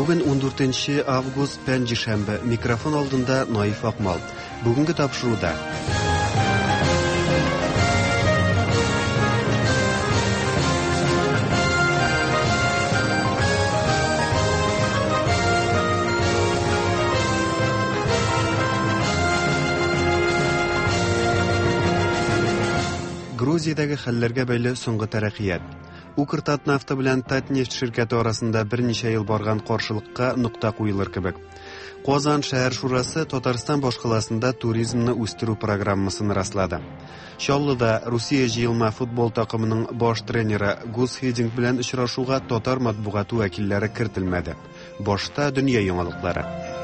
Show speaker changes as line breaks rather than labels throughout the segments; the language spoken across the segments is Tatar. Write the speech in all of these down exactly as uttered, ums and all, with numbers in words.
Бүген он дүртенче август пәнҗешәмбе. Микрофон алдында Наиф Акмал. Бүгенге тапшыруда Грузиядәге хәлләргә бәйле соңгы тәрәккыят. Укртатнефть белән Татнефть ширкәте арасында берничә ел барган каршылыкка нокта куелыр кебек. Казан шәһәр шурасы Татарстан башкаласында туризмны үстерү программасын раслады. Чаллыда Русия җыелма футбол такымының баш тренеры Гус Хидинг белән очрашуга татар матбугаты вәкилләре кертелмәде. Башта дөнья яңалыклары.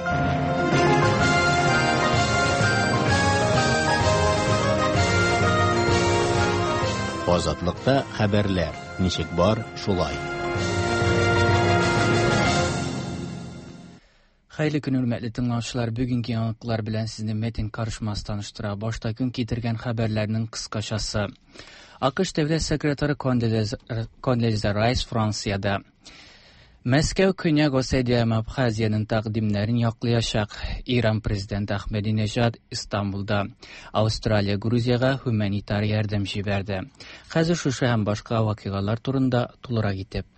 Азатлыкта хәбәрләр. Ничек бар, шулай.
Хәйле көн хөрмәтле тыңлаучылар, бүгенге яңалыклар белән сезне Метин Карышмас таныштыра. Башта көн китергән хәбәрләрнең кыскачасы. АКШ дәүләт секретары Кондолиза Райс Франциядә. Мәскәү Көньяк Осетия һәм Абхазияның тәкъдимнәрен яклаячак. Иран президенты Ахмединежад Истанбулда. Австралия Грузияга гуманитар ярдәм җибәрде. Хәзер шушы һәм башка вакыйгалар турында тулырак итеп.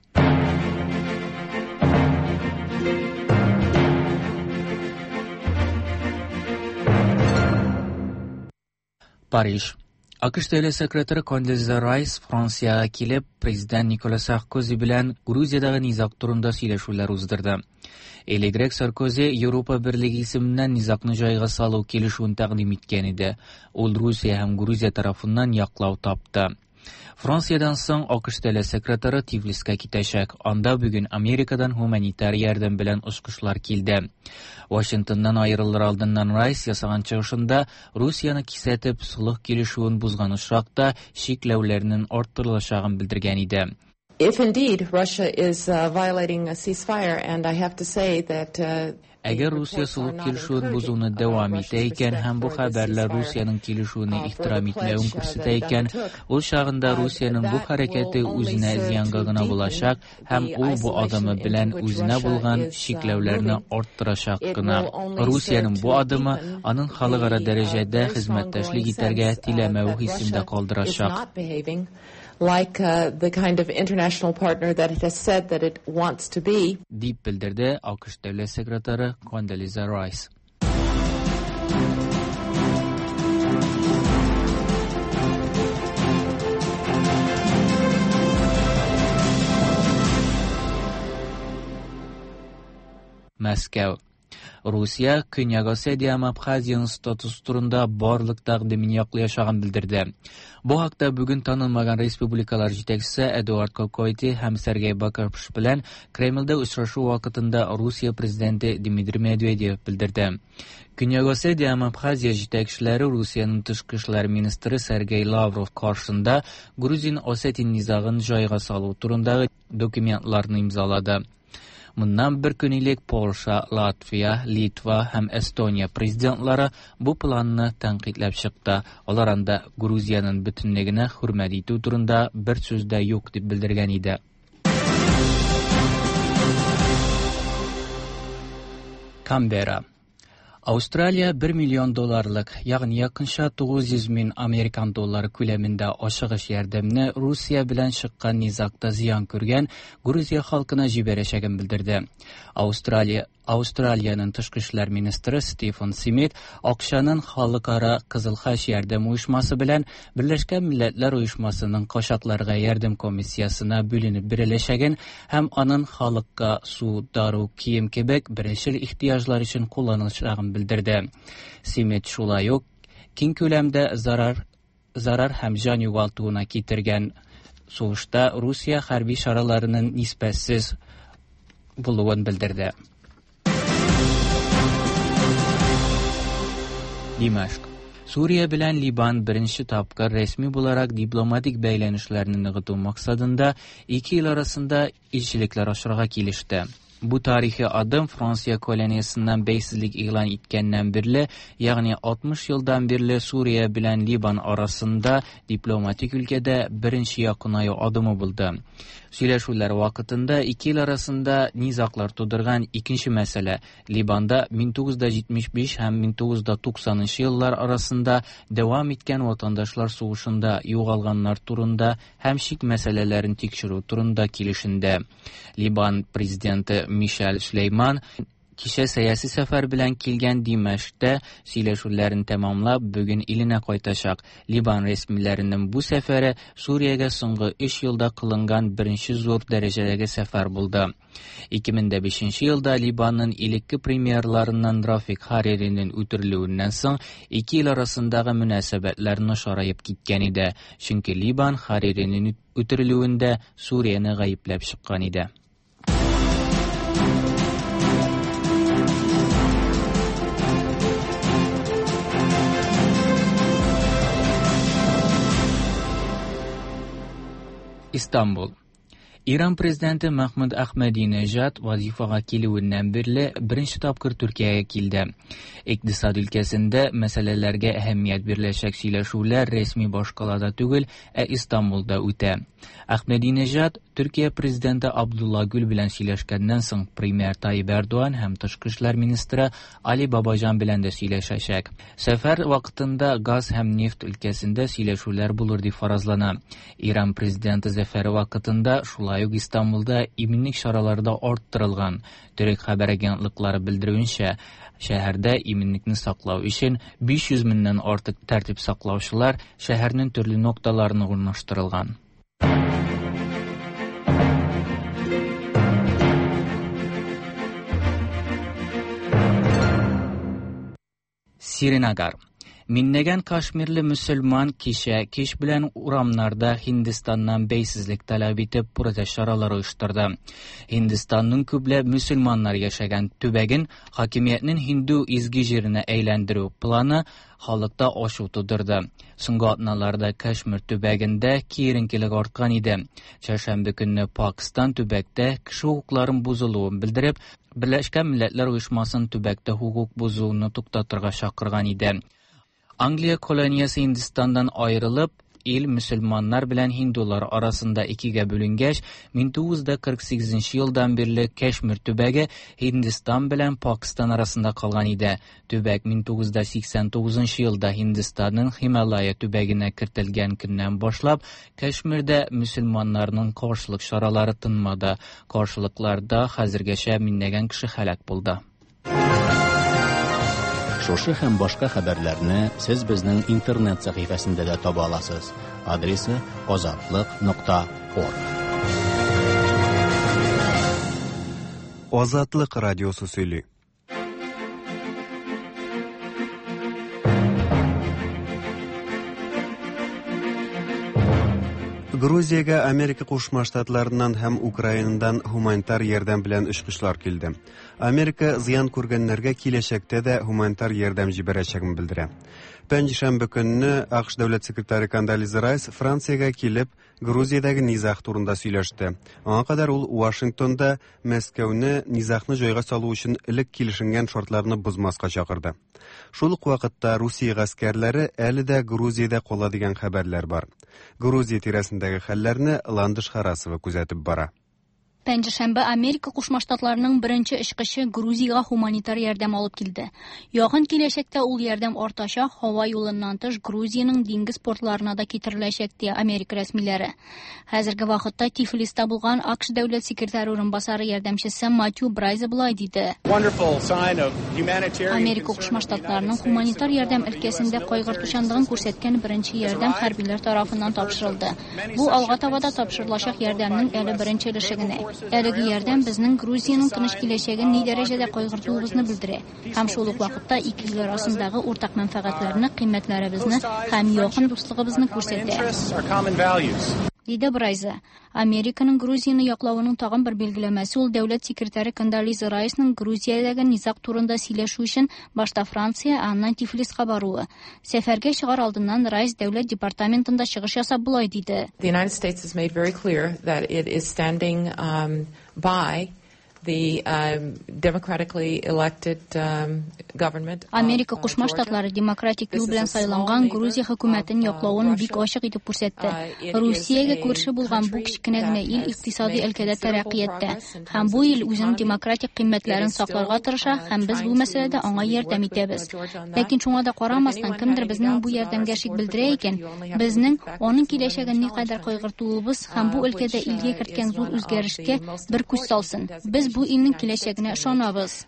Париж. АКШ дәүләт секретары Кондолиза Райс Франциягә килеп, президент Николас Саркози белән Грузиядәге низак турында сөйләшүләр уздырды. Элегрәк Саркози Европа Берлеге исеменнән низакны җайга салу килешүен тәкъдим иткән иде. Ул Русия һәм Грузия тарафыннан яклау тапты. Франциядән соң АКШ дәүләт секретары Тбилисига китәчәк. Анда бүген Америкадан гуманитар ярдәм белән очкышлар килде. Вашингтоннан аерылыр алдыннан Райс ясаган чыгышында Русияны кисәтеп сулых килешүен бузган очракта шикләүләрнең арттырылачагын белдергән иде.
If indeed Russia is uh, violating a ceasefire, and I have to say that uh,
Әгәр Русия сулых килешүен бузуны дәвам итә икән һәм бу хәбәрләр Русияның килешүне ихтирам итмәвен күрсәтә икән, ул чагында Русияның бу хәрәкәте үзенә зыянга гына булачак һәм ул бу адымы белән үзенә булган шикләүләрне арттырачак кына. Русияның бу адымы аның халыкара дәрәҗәдә хезмәттәшлек итәргә теләмәү хисендә калдырачак.
Like uh, the kind of international partner that it has said that it wants to be.
Дип белдерде АКШ дәүләт секретары Кондолиза Райс. Мәскәү. Русия Көньяк Осетия һәм Абхазияның статусы турында барлык тәкъдимен яклаячагын белдерде. Бу хакта бүген танылмаган республикалар җитәкчесе Эдуард Кокойти һәм Сергей Бакаров белән Кремльдә очрашу вакытында Русия президенты Дмитрий Медведев белдерде. Көньяк Осетия һәм Абхазия җитәкчеләре Русияның тышкы эшләр министры Сергей Лавров каршында Грузин-Осетия низагын җайга салу турындагы документларны имзалады. Моннан бер көн элек Польша, Латвия, Литва һәм Эстония президентлары бу планны тәнкыйтьләп чыкты. Алар анда Грузияның бөтенлегенә хөрмәт итү турында бер сүз дә юк дип белдергән иде. Камбера. Австралия бер миллион долларлык, ягъни якынча тугыз йөз мең американ доллары күләмендә ашыгыч ярдәмне Русия белән чыккан низакта зыян күргән Грузия халкына җибәрәчәген белдерде. Австралия Австралияның тышкы эшләр министры Стефан Симит акчаның халыкара Кызыл Хач ярдәм оешмасы белән Берләшкән Милләтләр оешмасының кашакларга ярдәм комиссиясына бүленеп биреләчәген һәм аның халыкка су, дару, кием кебек беренчел ихтиҗлар өчен кулланылачагын белдерде. Симит шулай ук киң күләмдә зарар зарар һәм җан югалтуына китергән сугышта Русия хәрби чараларының нисбәтсез булуын белдерде. Димашк. Сурия белән Либан беренче тапкыр рәсми буларак дипломатик бәйләнешләрне ныгыту максатында ике ил арасында илчелекләр ачарга килеште. Bu tarihi adım Fransiya koloniyasidan beysizlik e'lon etgandan beri, ya'ni altmış yıldan beri Suriye bilan Liban arasında diplomatik ülkede birinchi yaqinoy adımı bo'ldi. Сөйләшүләр вакытында iki ил арасында низаклар тудырган икенче мәсьәлә Либанда мең тугыз йөз җитмеш биш һәм мең тугыз йөз туксанынчы еллар арасында дәвам иткән ватандашлар сугышында югалганнар турында һәм шик мәсьәләләрен тикшерү турында килешенде. Либан президенты Мишель Сулейман кичә сәяси сәфәр белән килгән Димәшкә сөйләшүләрен тәмамлап, бүген иленә кайтачак. Либан рәсмиләренең бу сәфәре Суриягә соңгы өч елда кылынган беренче зур дәрәҗәдәге сәфәр булды. ике мең бишенче елда Либанның илекке премьерларыннан Рафик Хариринең үтерелүеннән соң ике ил арасындагы мөнәсәбәтләр начарайып киткән иде, чөнки Либан Хариринең үтерелүендә Сурияны гаепләп чыккан иде. İstanbul. İran prezidenti Mahmud Ahmadinejad vazifaga kelүеннән бирле birinchi тапкыр Төркиягә килде. Икътисад өлкәсендә мәсьәләләргә әһәмият биреләчәк сөйләшүләр рәсми башкалада түгел, ә Истанбулда үтә. Ahmadinejad Төркия президенты Абдулла Гүл белән сөйләшкәннән соң премьер Таyyip Erdoğan һәм тышкы эшләр министры Али Бабаҗан белән дә сөйләшәчәк. Сәфәр вакытында газ һәм нефть өлкәсендә сөйләшүләр булыр дип фаразлана. Иран президенты зәфәре вакытында шулай ук Истанбулда иминлек чараларда арттырылган. Төрек хәбәр агентлыклары белдерүенчә, шәһәрдә иминлекне саклау өчен биш йөз меңнән артык тәртип саклаучылар шәһәрнең төрле нокталарына урнаштырылган. Сиринагар. Миннәгән кашмирлы мөселман кичә кич белән урамнарда Һиндистаннан бәйсезлек таләп итеп протест чаралары оештырды. Һиндистанның күпләп мөселманнар яшәгән төбәген хакимиятның Хинду изге җиренә әйләндерү планы халыкта ачу тудырды. Соңгы атналарда Кашмир төбәгендә киеренкелек арткан иде. Чәршәмбе көнне Пакистан төбәктә кеше хукукларын бузылуын белдереп, Берләшкән Милләтләр Оешмасын төбәктә хукук бузуны туктатырга чакырган иде. Англия колониясе Һиндистандан аерылып, ил мөселманнар белән һиндулар арасында икегә бүленгәч, мең тугыз йөз кырык сигезенче елдан бирле Кашмир төбәге Һиндистан белән Пакистан арасында калган иде. Төбәк мең тугыз йөз сиксән тугызынчы елда Һиндистанның Хималая төбәгенә кертелгән көннән башлап, Кашмирдә мөселманнарның каршылык чаралары тынмады. Каршылыкларда хәзергәчә меңнәгән кеше һәлак булды.
Шушы һәм башка хәбәрләрне сез безнең интернет сәхифәсендә дә таба аласыз. Адресы азатлык нокта орг.
Азатлык радиосы сөйли. Грузиягә Америка Кушма Штатларыннан һәм Украинадан гуманитар ярдәм белән очкычлар килде. Америка зыян күргәннәргә киләчәктә дә гуманитар ярдәм җибәрәчәген белдерә. Пәнҗешәмбе көнне АКШ дәүләт секретаре Кондолиза Райс Франциягә килеп, Грузиядәге низах турында сөйләште. Аңа кадәр ул Вашингтонда Мәскәүне низахны җайга салу өчен элек килешенгән шартларны бозмаска чакырды. Шул ук вакытта Русия гаскәрләре әле дә Грузиядә кала дигән хәбәрләр бар. Грузия тирәсендәге хәлләрне Ландыш Харасова күзәтеп бара.
Пәнҗешәмбе Америка Кушма Штатларының беренче эшкычы Грузиягә гуманитар ярдәм алып килде. Якын киләчәктә ул ярдәм артачак, һава юлыннан тыш Грузиянең диңгез портларына да китереләчәк ди Америка рәсмиләре. Хәзерге вакытта Тифлиста булган АКШ дәүләт секретаре урынбасары ярдәмчесе Матью Брайзе булай диде. Америка Кушма Штатларының гуманитар ярдәм өлкәсендә кайгыртучанлыгын күрсәткән беренче ярдәм хәрбиләр тарафыннан тапшырылды. Бу алга табада тапшырылачак ярдәмнең әле беренче өлеше генә. Әлеге ярдәм безнең Грузиянең тыныч киләчәген ни дәрәҗәдә кайгыртуыбызны белдерә. Һәм шул ук вакытта ике ил арасындагы уртак мәнфәгатьләрне, кыйммәтләребезне һәм якын дуслыгыбызны күрсәтә. Диде Брайзе. Американың Грузияны яклавының тагын бер билгеләмәсе ул дәүләт секретаре Кондолиза Райсның Грузиядәге низак турында сөйләшү өчен башта Франция, аннан Тифлиска баруы. Сәфәргә чыгар алдыннан Райс дәүләт департаментында чыгыш ясап булай диде.
The United States has made very clear that it is standing um, by the um, democratically elected um, government.
Америка Кушма Штатлары демократик юл белән сайланган Грузия хөкүмәтен яклавын бик ачык итеп күрсәтте. Русиягә күрше булган бу кичкенә генә ил икътисади өлкәдә тәрәккыятьтә һәм бу ил үзенең демократик кыйммәтләрен сакларга тырыша һәм без бу мәсьәләдә аңа ярдәм итәбез. Ләкин шуңа да карамастан кемдер безнең бу ярдәмгә шик белдерә икән, безнең аның киләчәген никадәр кайгыртуыбыз һәм бу өлкәдә илгә керткән зур үзгәрешкә бер күз салсын. Без бу илнең киләчәгенә ышанабыз.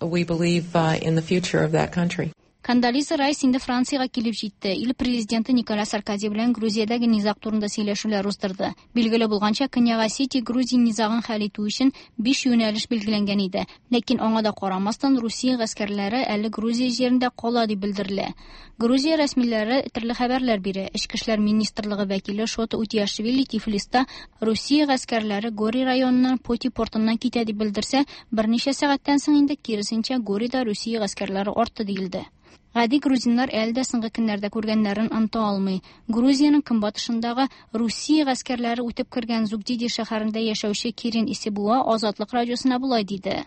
Кандализа Райс инде Франциягә килеп җитте. Ил президенты Никола Саркози белән Грузиядәге низаг турында сөйләшүләр уздырды. Билгеле булганча, Көньяк Осетия Грузия низагын хәл итү өчен биш юнәлеш белгеләнгән иде. Ләкин аңа да карамастан Русия гаскәрләре әле Грузия җирендә кала дип белдерелә. Грузия рәсмиләре төрле хәбәрләр бирә. Эчке эшләр министрлыгы вәкиле Шота Утияшвили Тифлиста Русия гаскәрләре Гори районыннан Поти портыннан китә дип белдерсә, берничә сәгатьтән соң инде киресенчә Горида Русия гаскәрләре артты диелде. Гади грузиннар әлдә соңгы көннәрдә күргәннәрен оныта алмый. Грузиянең көнбатышындагы Русия гаскәрләре үтеп кергән Зугдиди шәһәрендә яшәүче Кирин Исебуа Азатлык радиосына булай диде.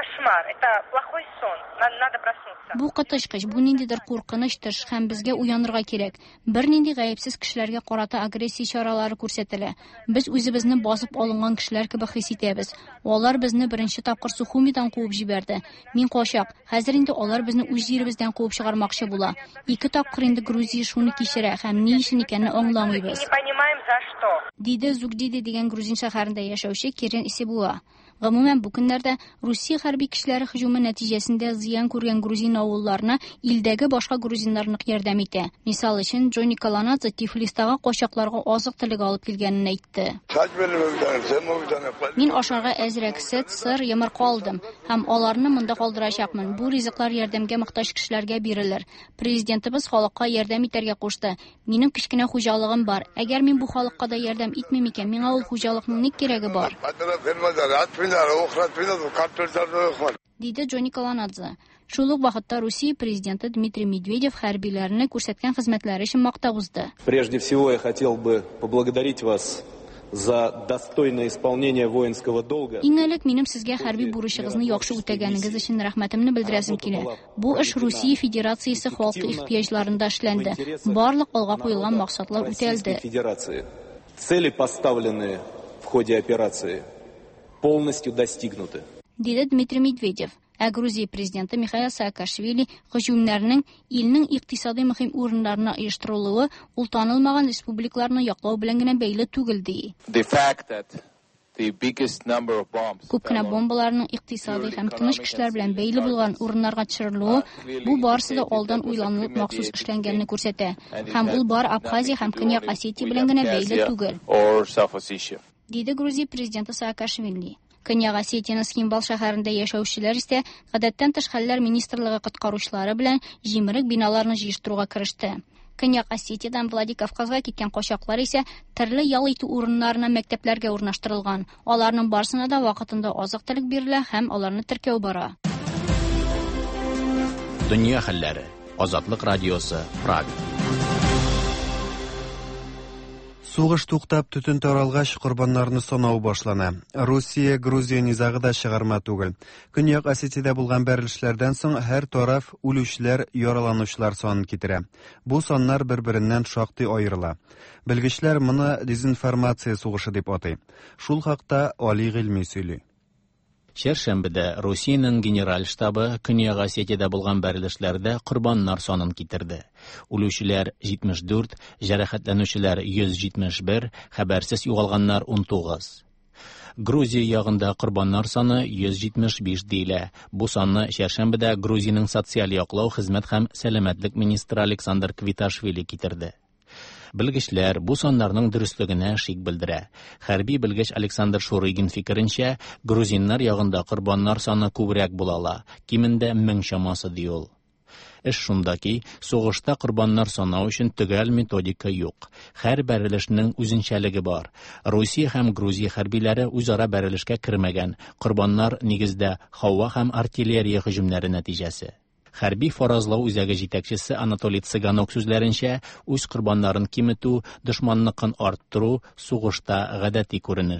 Бу кытышкыч, бу ниндидер куркыныч төш һәм безгә уянырга кирәк. Бер нинди гаепсез кешеләргә карата агрессия чаралары күрсәтелә. Без үзебезне басып алынган кешеләр кебек хис итәбез. Алар безне беренче тапкыр Сухумидан куып җибәрде. Мин качак. Хәзер инде алар безне үз җиребездән куып чыгармакчы була. Ике тапкыр инде Грузия шуны кичерә һәм ни өчен икәнне аңламыйбыз. Диде Зугдиди дигән грузин шәһәрендә яшәүче Кирин Исебуа. Гомумән бу көннәрдә Русия хәрби кешеләре һөҗүме нәтиҗәсендә зыян күргән грузин авылларына илдәге башка грузиннар нык ярдәм итә. Мисал өчен, Джонни Каланадзе Тифлистагы качакларга азык-төлек алып килгәнен әйтте. Мин ашарга әзрәк сөт, сыр, йомырка алдым һәм аларны монда калдырачакмын. Бу ризыклар ярдәмгә мохтаҗ кешеләргә бирелер. Президентыбыз халыкка ярдәм итәргә кушты. Минем кичкенә хуҗалыгым бар. Әгәр мин бу халыкка да ярдәм итмим икән, миңа ул хуҗалыкның ник кирәге бар? Диде Джонни Каланадзе. Шул ук вакытта Русия президенты Дмитрий Медведев хәрбиләрне күрсәткән хезмәтләре өчен мактап узды.
Прежде всего, я хотел бы поблагодарить вас за достойное исполнение воинского долга.
Иң элек минем сезгә хәрби бурычыгызны яхшы үтәгәнегез өчен рәхмәтемне белдерәсем килә. Бу эш Русия Федерациясе халкы ихтыяҗларында эшләнде. Барлык алга куелган максатлар үтәлде.
Цели, поставленные в ходе операции, полностью достигнуты.
Диде Дмитрий Медведев. Ә Грузия президенты Михаил Саакашвили һөҗүмнәрнең илнең икътисади мөһим урыннарына оештырылуы ул танылмаган республикаларны яклау белән генә бәйле түгел ди. Күп кенә бомбаларның икътисади һәм тыныч кешеләр белән бәйле булган урыннарга төшерелүе бу барысы да алдан уйланылып махсус эшләнгәнне күрсәтә. Һәм ул бар Абхазия һәм Көньяк Осетия белән генә бәйле түгел. Диде Грузия президенты Саакашвили. Көньяк Осетияның Схимбал шәһәрендә яшәүчеләр исә гадәттән тыш хәлләр министрлыгы коткаручылары белән җимерек биналарны җыештыруга кереште. Көньяк Осетиядан Владикавказга киткән качаклар исә төрле ял итү урыннарына мәктәпләргә урнаштырылган. Аларның барсына да вакытында азык-төлек бирелә һәм аларны теркәү бара.
Дөнья хәлләре. Азатлык радиосы, Прага.
Сугыш туктап, төтен таралгач, корбаннарны санау башлана. Русия, Грузия низагы да чыгарма түгел. Көньяк Осетиядә булган бәрелешләрдән соң һәр тараф үлүчләр, яраланучылар санын китерә. Бу саннар бер-береннән шактый аерыла. Белгечләр моны дезинформация сугышы дип атый. Шул хакта Али Гыйльми сөйли.
Шәршәмбедә Русиянең генераль штабы Көньяк Осетиядә булган бәрелешләрдә корбаннар санын китерде. Үлүчеләр җитмеш дүрт, җәрәхәтләнүчеләр йөз җитмеш бер, хәбәрсез югалганнар ун тугыз. Грузия ягында корбаннар саны йөз җитмеш биш диелә. Бу санны Шәршәмбедә Грузиянең социаль яклау, хезмәт һәм сәламәтлек министры Александр Квиташвили китерде. Белгечләр бу саннарның дөрестлегенә шик белдерә. Хәрби белгеч Александр Шурыгин фикеренчә, грузиннар ягында корбаннар саны күбрәк булала, кимендә мең чамасы ди ул. Эш шунда ки, сугышта корбаннар санау өчен төгәл методика юк. Һәр бәрелешнең үзенчәлеге бар. Русия һәм Грузия хәрбиләре үзара бәрелешкә кермәгән. Корбаннар нигездә һава һәм артиллерия һөҗүмнәре нәтиҗәсе. Хәрби фаразлау үзәге җитәкчесе Анатолий Цыганок сүзләренчә, үз корбаннарын киметү, дошманлыкны арттыру сугышта гадәти күренеш.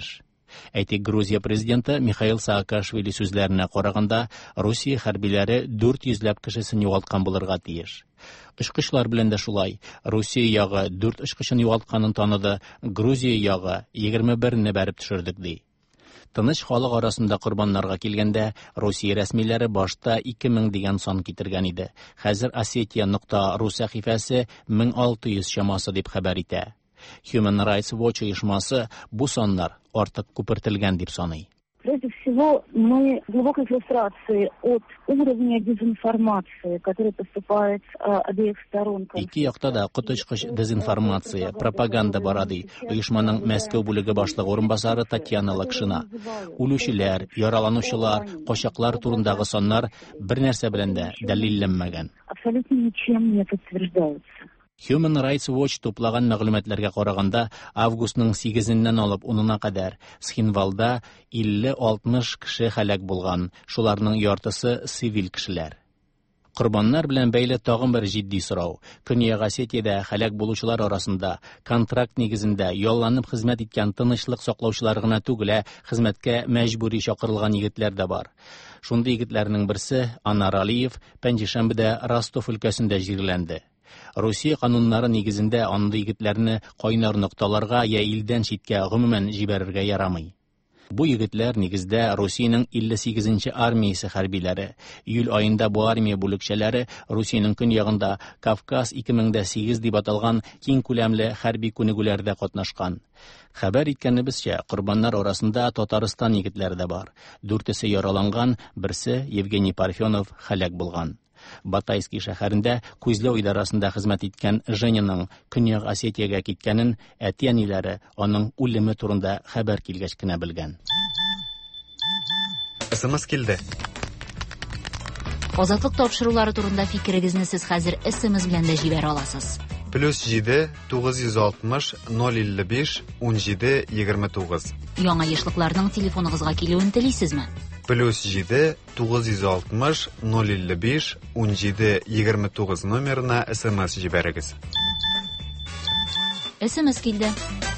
Әйтик, Грузия президенты Михаил Саакашвили сүзләренә караганда, Русия хәрбиләре дүрт йөзләп кешесен югалткан булырга тиеш. Очкычлар белән дә шулай. Русия ягы дүрт очкычын югалтканын таныды, Грузия ягы егерме берне бәреп төшердек ди. Тыныч халык арасында корбаннарга килгәндә, Русия рәсмиләре башта ике мең дигән сан китергән иде. Хәзер Осетия нокта ру сәхифәсе мең алты йөз чамасы дип хәбәр итә. Human Rights Watch оешмасы бу саннар артык күпертелгән дип саный.
Прежде всего, мы в глубокой фрустрации от уровня дезинформации, который поступает с обеих сторон.
Ике якта да коточкыч дезинформация, пропаганда бара ди. Оешманың Мәскәү бүлеге башлыгы урынбасары Татьяна Лакшина. Үлүчеләр, яраланучылар, качаклар турындагы саннар бернәрсә белән дә дәлилләнмәгән.
Абсолютно ничем не подтверждается.
Human Rights Watch туплаган мәгълүматларга караганда, августның сигезеннән алып унына кадәр Схинвалда илле-алтмыш кеше хәлак булган, шуларның яртысы цивил кешеләр. Корбаннар белән бәйле тагын бер җитди сорау. Көньяк Осетиядә хәлак булучылар арасында контракт нигезендә ялланып хезмәт иткән тынычлык саклаучылар гына түгел, хезмәткә мәҗбүри чакырылган егетләр дә бар. Шундый егетләрнең берсе Анар Алиев Пәнҗешәмбедә Ростов өлкәсендә җирләнде. Русия кануннары нигезендә андый егетләрне кайнар нокталарга я илдән читкә гомумән җибәрергә ярамый. Бу егетләр нигездә Русиянең илле сигезенче армиясе хәрбиләре. Июль аенда бу армия бүлекчәләре Русиянең көньягында Кавказ ике мең сигез дип аталган киң күләмле хәрби күнегүләрдә катнашкан. Хәбәр иткәнебезчә, корбаннар арасында Татарстан егетләре дә бар. Дүртесе яраланган, берсе Евгений Парфенов хәлак булган. Батайский шәһәрендә күзләү идарасында хезмәт иткән Женяның Көньяк Осетиягә киткәнен әти-әниләре аның үлеме турында хәбәр килгәч кенә белгән.
Смс килде.
Азатлык тапшырулары турында фикерегезне сез хәзер смс белән дә җибәрә аласыз.
Плюс җиде тугыз йөз алтмыш ноль илле биш унҗиде егерме тугыз.
Яңа яшьлекләрнең телефоныгызга килүен телисезме?
Плюс җиде тугыз йөз алтмыш ноль илле биш унҗиде егерме тугыз номерына смс җибәрегез.
Смс килде.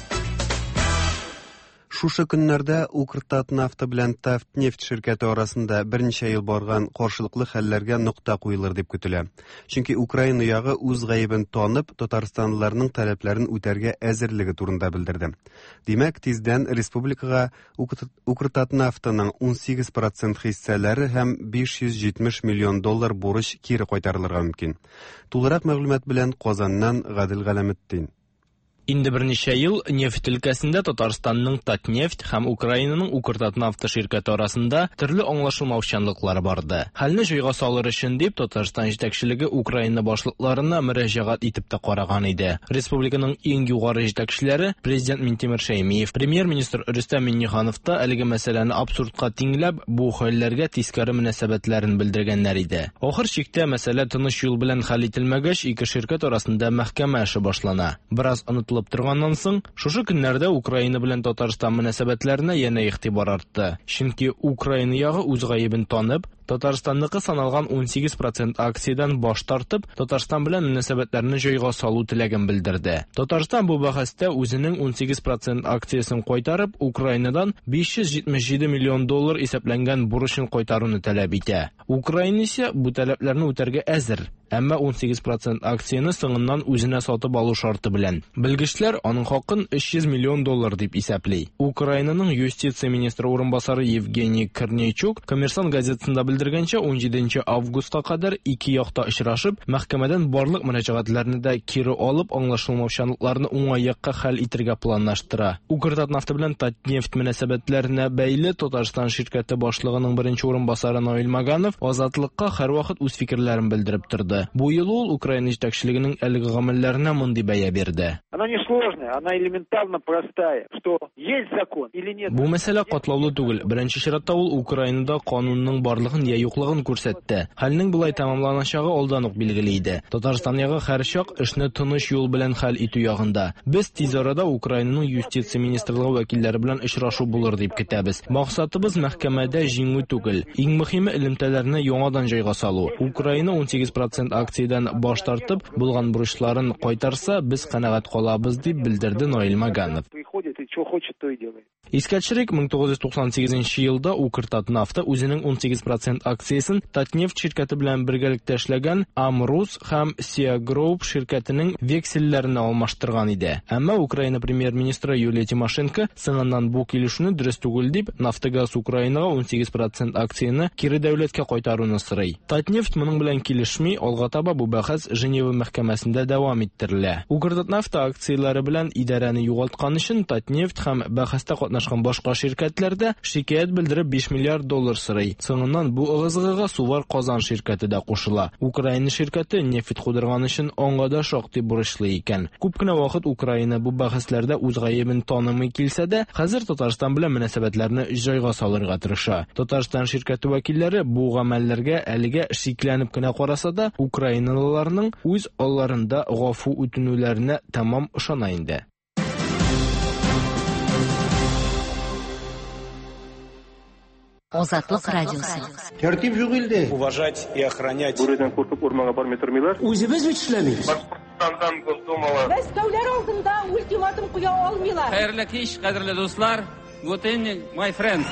Шушы көннәрдә Укртатнафта белән Тафтнефть ширкәте арасында берничә ел барган каршылыклы хәлләргә нокта куелыр дип көтелә. Чөнки Украина ягы үз гаебен танып, татарстанлыларның таләпләрен үтәргә әзерлеге турында белдерде. Димәк, тиздән республикага Укртатнафтаның ун сигез процент хиссәләре һәм биш йөз җитмеш миллион доллар бурыч кире кайтарылырга мөмкин. Тулырак мәгълүмат белән Казаннан Гадел Галәметдин.
Инде берничә ел нефть өлкәсендә Татарстанның Татнефть һәм Украинаның Укртатнафта ширкәте арасында төрле аңлашылмаучанлыклар барды. Хәлне җайга салыр өчен дип Татарстан җитәкчелеге Украина башлыкларына мөрәҗәгать итеп тә караган иде. Республиканың иң югары җитәкчеләре президент Минтимер Шәймиев, премьер-министр Рөстәм Миңнеханов та әлеге мәсьәләне абсурдка тиңләп, бу хәлләргә тискәре мөнәсәбәтләрен белдергәннәр иде. Ахыр чиктә мәсьәлә тыныч юл белән хәл ителмәгәч, ике ширкәт арасында мәхкәмә эше башлана. Бераз онытылып торганнан соң, шушы көннәрдә Украина белән Татарстан мөнәсәбәтләренә янә игътибар артты. Чөнки Украина ягы үз гаебен танып, Татарстанныкы саналган ун сигез процент акциядән баш тартып, Татарстан белән мөнәсәбәтләрне җайга салу теләген белдерде. Татарстан бу бәхәстә үзенең ун сигез процент акциясын кайтарып, Украинадан биш йөз җитмеш җиде миллион доллар исәпләнгән бурычын кайтаруны таләп итә. Украина исә бу таләпләрне үтәргә әзер, әмма ун сигез процент акцияны соңыннан үзенә сатып алу шарты белән. Белгечләр аның хакын өч йөз миллион доллар дип исәпли. Украинаның юстиция министры урынбасары Евгений Корнейчук Коммерсант газетасында белдергәнчә, ун җиденче августка кадәр ике якта очрашып, мәхкәмәдән барлык мөрәҗәгатьләрне дә кире алып, аңлашылмаучанлыкларны уңай якка хәл итәргә планлаштыра. Укртатнафта белән Татнефть мөнәсәбәтләренә бәйле Татарстан ширкәте башлыгының беренче урынбасары Наил Маганов Азатлыкка һәрвакыт үз фикерләрен белдереп торды. Бу ел ул Украина җитәкчелегенең әлеге гамәлләренә мондый бәя бирде.
Она не сложная, она элементарно простая, что есть закон или нет.
Бу мәсьәлә катлаулы түгел. Беренче чиратта ул Украинада канунның барлыгын я юклыгын күрсәтте. Хәлнең булай тәмамланачагы алдан ук билгеле иде. Татарстан ягы һәр чак эшне тыныч юл белән хәл итү ягында. Без тиз арада Украинаның юстиция министрлыгы вәкилләре белән очрашу булыр дип көтәбез. Максатыбыз мәхкәмәдә җиңү түгел. Иң мөһиме элемтәләрне яңадан җайга салу. Украина ун сигез процент акциядән баш тартып, булган бурычларын кайтарса, без канәгать калабыз дип белдерде Наил Маганов.
Приходит и что хочет, то и делает.
Искә төшерик, мең тугыз йөз туксан сигезенче елда Укртатнафта үзенең ун сигез процент акциясын Татнефть ширкәте белән бергәлектә эшләгән Amrus һәм Sia Group ширкәтенең вексельләрен алмаштырган иде. Әмма Украина премьер-министры Юлия Тимошенко сынаннан бу килешүне дөрес түгел дип, Нафтогаз Украинага ун сигез процент акцияны кире дәүләткә кайтаруны сорый. Татнефть моның белән килешми, алга таба бу бәхәс Женева мәхкәмәсендә дәвам иттерелә. Укртатнафта акцияләре белән идарәне югалткан өчен Татнефть һәм бәхәстә катнашкан башка ширкәтләрдә шикаят белдереп биш миллиард доллар сорый. Соңыннан бу ыгы-зыгыга Сувар Казан ширкәте дә кушыла. Украина ширкәте нефть кудырган өчен аңа да шактый бурычлы икән. Күп кенә вакыт Украина бу бәхәсләрдә үз гаебен танымый килсә дә, хәзер Татарстан белән мөнәсәбәтләрне җайга салырга тырыша. Татарстан ширкәте вәкилләре бу гамәлләргә әлегә шикләнеп кенә караса да, украиналыларның үз алларында гафу үтенүләренә тәмам ышана инде.
Азатлык радиосы.
Тәртип юк илдә.
Уважать и охранять.
Бүредән куркып урманга бармый тормыйлар. Үзебез бит эшләмибез. Башкортстандан Госдумала.
Мәскәүләр алдында ультиматум куя алмыйлар.
Хәерле кич, кадерле дуслар. Good evening, my friends.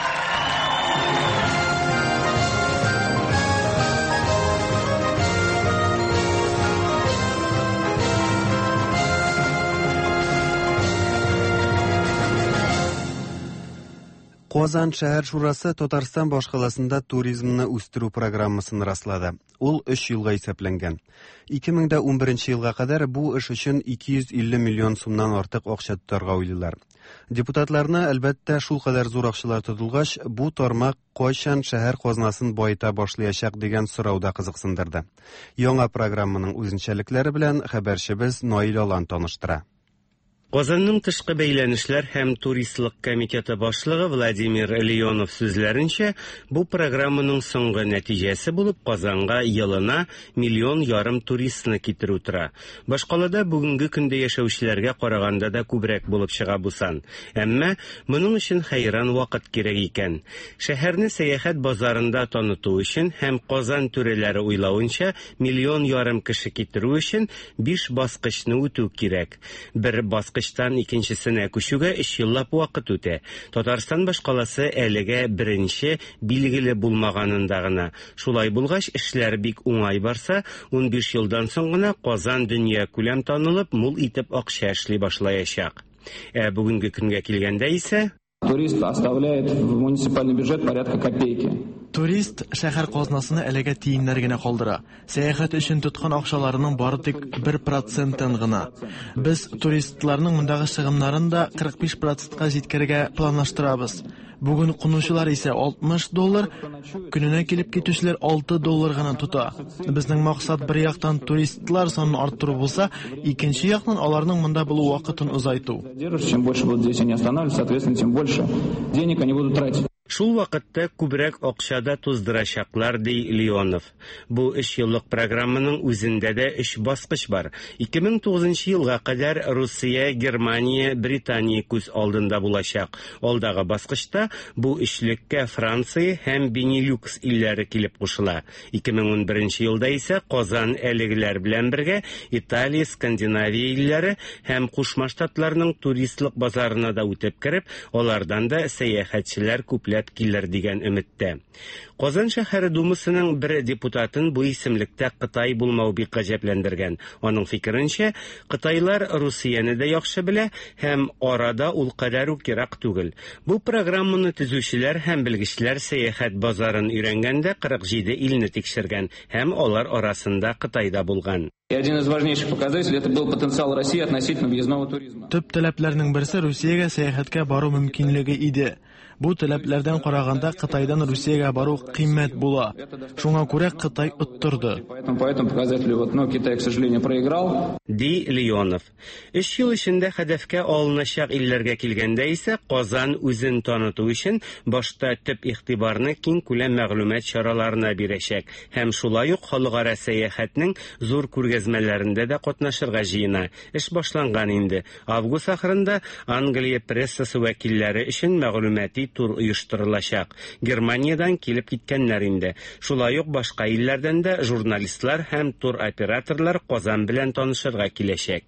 Казан шәһәр шурасы Татарстан башкаласында туризмны үстерү программасын раслады. Ул өч елга исәпләнгән. ике мең дә унберенче елга кадәр бу эш өчен ике йөз илле миллион сумнан артык акча тотарга уйлыйлар. Депутатларны әлбәттә шул кадәр зур акчалар тотылгач, бу тармак кайчан шәһәр казнасын байыта башлаячак дигән сорауда кызыксындырды. Яңа программаның үзенчәлекләре белән хәбәрчебез Наил Алан таныштыра.
Казанның тышкы бәйләнешләр һәм туристлык комитеты башлыгы Владимир Леонов сүзләренчә, бу программаның соңгы нәтиҗәсе булып Казанга елына миллион ярым туристны китерү тора. Башкалада бүгенге көндә яшәүчеләргә караганда да күбрәк булып чыга бу сан. Әмма моның өчен хәйран вакыт кирәк икән. Шәһәрне сәяхәт базарында таныту өчен һәм Казан түрәләре уйлавынча миллион ярым кеше китерү өчен биш баскычны үтү кирәк. Бер баскыч Кыштан икенчесенә күчүгә өч еллап вакыт үтә. Татарстан башкаласы әлегә беренче билгеле булмаганында гына. Шулай булгач, эшләр бик уңай барса, ун биш елдан соң гына Казан дөнья күләм танылып, мул итеп акча эшли башлаячак. Ә бүгенге көнгә килгәндә исә
турист оставляет в муниципальный бюджет порядка копейки.
Турист шәһәр казнасына әлегә тиеннәр генә калдыра. Сәяхәт өчен тоткан акчаларының бары тик бер проценттан гына. Без туристларның мондагы чыгымнарын да кырык биш процентка җиткерергә планлаштырабыз. Бүген кунучылар исә алтмыш доллар, көненә килеп китүчеләр алты доллар гына тута. Безнең максат бер яктан туристлар санын арттыру булса, икенче яктан аларның монда булу вакытын озайту.
Чем больше будут здесь они останавливаться, соответственно, тем больше денег они будут тратить.
Шул вакытта күбрәк акчада туздырачаклар, ди Леонов. Бу өч еллык программаның үзендә дә өч баскыч бар. ике мең тугызынчы елга кадәр Русия, Германия, Британия күз алдында булачак. Алдагы баскычта бу өчлеккә Франция һәм Бенилюкс илләре килеп кушыла. ике мең унберенче елда исә Казан әлегеләр белән бергә Италия, Скандинавия илләре һәм Кушма Штатларның туристлык базарына да үтеп кереп, алардан да сәяхәтчеләр күпләп килер дигән өметтә. Казан шәһәре думасының бер депутатын бу исемлектә Кытай булмау бик гаҗәпләндергән. Аның фикеренчә, Кытайлар Русияне дә яхшы белә һәм арада ул кадәр үк ерак түгел. Бу программаны төзүчеләр һәм белгечләр сәяхәт базарын өйрәнгәндә кырык җиде илне тикшергән һәм алар арасында Кытайда булган.
И один из важнейших показателей это был потенциал России относительно въездного туризма.
Төп таләпләрнең берсе Русиягә сәяхәткә бару мөмкинлеге иде. Бу таләпләрдән караганда Кытайдан Русиягә бару кыйммәт була. Шуңа күрә Кытай оттырды.
Поэтому по этому показателю вот, но Китай, к сожалению, проиграл.
Ди Леонов. Өч ел эчендә хәдәфкә алыначак илләргә килгәндә исә Казан үзен таныту өчен башта төп игътибарны киң күләм мәгълүмат чараларына бирәчәк һәм шулай ук халыкара сәяхәтнең зур күргәзмәләрендә дә катнашырга җыена. Эш башланган инде. Август ахырында Англия прессасы вәкилләре өчен мәгълүмати тур оештырылачак. Германиядан килеп киткәннәр инде. Шулай ук башка илләрдән дә журналистлар һәм тур операторлар Казан белән танышырга киләчәк.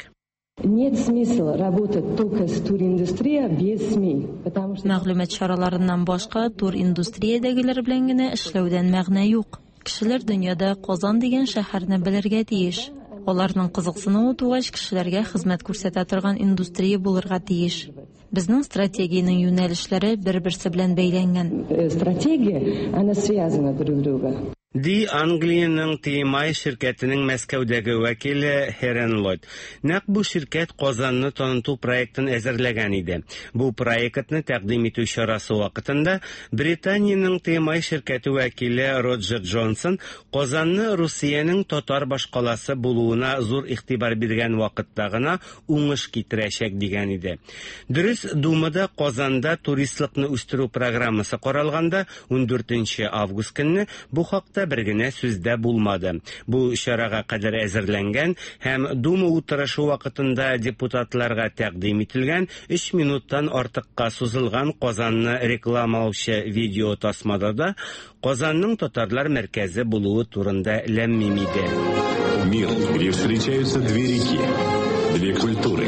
Нет смысла работать только с туриндустрией без СМИ, потому что
мәгълүмат чараларыннан башка тур индустриядәгеләр белән генә эшләүдән мәгънә юк. Кешеләр дөньяда Казан дигән шәһәрне белергә тиеш. Аларның кызыксынуы тугач кешеләргә хезмәт күрсәтә торган индустрия булырга тиеш. Безнең стратегиянең юнәлешләре бер-берсе белән бәйләнгән.
Стратегия, она связана друг с другом.
Ди Англиянең Ти Эм Ай ширкәтенең Мәскәүдәге вәкиле Херен Ллойд. Нәкъ бу ширкәт Казанны таныту проектын әзерләгән иде. Бу проектны тәкъдим итү чарасы вакытында Британияның Ти Эм Ай ширкәте вәкиле Роджер Джонсон Казанны Русиянең татар башкаласы булуына зур игътибар биргән вакытта гына уңыш китерәчәк дигән иде. Дөрес, Думада Казанда туристлыкны үстерү программасы каралганда ундүртенче август көнне бу хакта бер генә сүздә булмады. Бу чарага кадәр әзерләнгән һәм Дума утырышы вакытында депутатларга тәкъдим ителгән өч минуттан артыкка сузылган Казанны рекламалаучы видео тасмада да Казанның татарлар мәркәзе булуы турында ләммим иде.
Мир, где встречаются две реки, две культуры,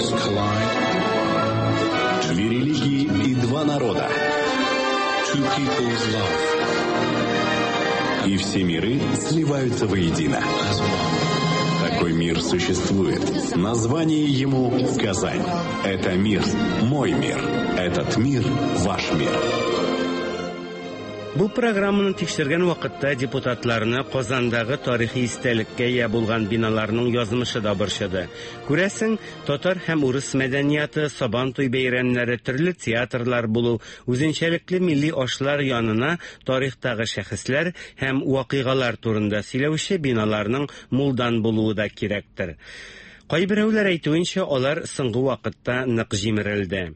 две религии и два народа. Two people's love. И все миры сливаются воедино. Такой мир существует. Название ему Казань. Это мир, мой мир. Этот мир, ваш мир.
Бу программаны тикшергән вакытта депутатларны Казандагы тарихи истәлеккә ия булган биналарның язмышы да борчыды. Күрәсең, татар һәм урыс мәдәнияты, Сабантуй бәйрәмнәре, төрле театрлар булу, үзенчәлекле милли ашлар янына тарихтагы шәхесләр һәм вакыйгалар турында сөйләүче биналарның мулдан булуы да кирәктер. Кайберәүләр әйтүенчә, алар соңгы вакытта нык җимерелде.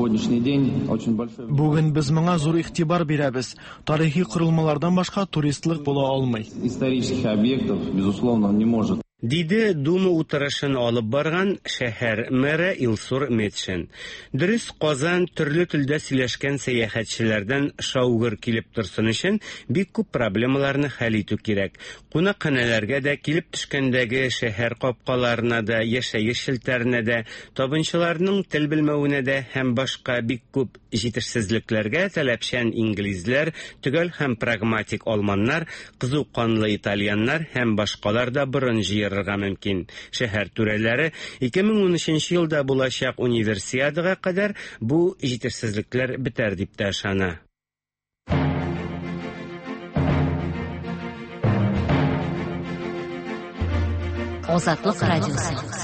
Бүген без моңа зур игътибар бирәбез. Тарихи корылмалардан башка туристлык була алмый.
Исторических объектов, безусловно, не может.
Диде Дума утырышын алып барган шәһәр мэры Илсур Метшин. Дөрес, Казан төрле телдә сөйләшкән сәяхәтчеләрдән шаугыр килеп торсын өчен бик күп проблемаларны хәл итү кирәк. Кунакханәләргә дә килеп төшкәндәге шәһәр капкаларына да, яшәеш челтәренә дә, табынчыларның тел белмәвенә дә һәм башка бик күп җитешсезлекләргә таләпчән инглизләр, төгәл һәм прагматик алманнар, кызу канлы итальяннар һәм башкалар да борын җыярга мөмкин. Шәһәр түрәләре ике мең унөченче елда булачак универсиадага кадәр бу җитешсезлекләр бетәр дип тә ышана.
Азатлык радиосы.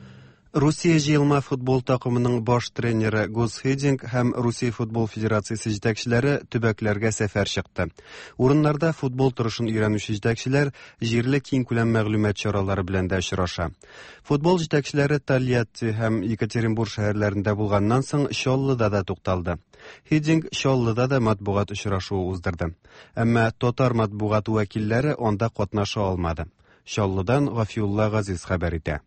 Русия җыелма футбол такымының баш тренеры Гус Хединг һәм Русия футбол федерациясе җитәкчеләре төбәкләргә сәфәр чыкты. Урыннарда футбол торышын өйрәнүче җитәкчеләр җирле киң күләм мәгълүмат чаралары белән дә очраша. Футбол җитәкчеләре Тольятти һәм Екатеринбург шәһәрләрендә булганнан соң Чаллыда да тукталды. Хединг Чаллыда да матбугат очрашуы уздырды. Әмма татар матбугат вәкилләре анда катнаша алмады. Чаллыдан Гафиулла Газиз хәбәр итә.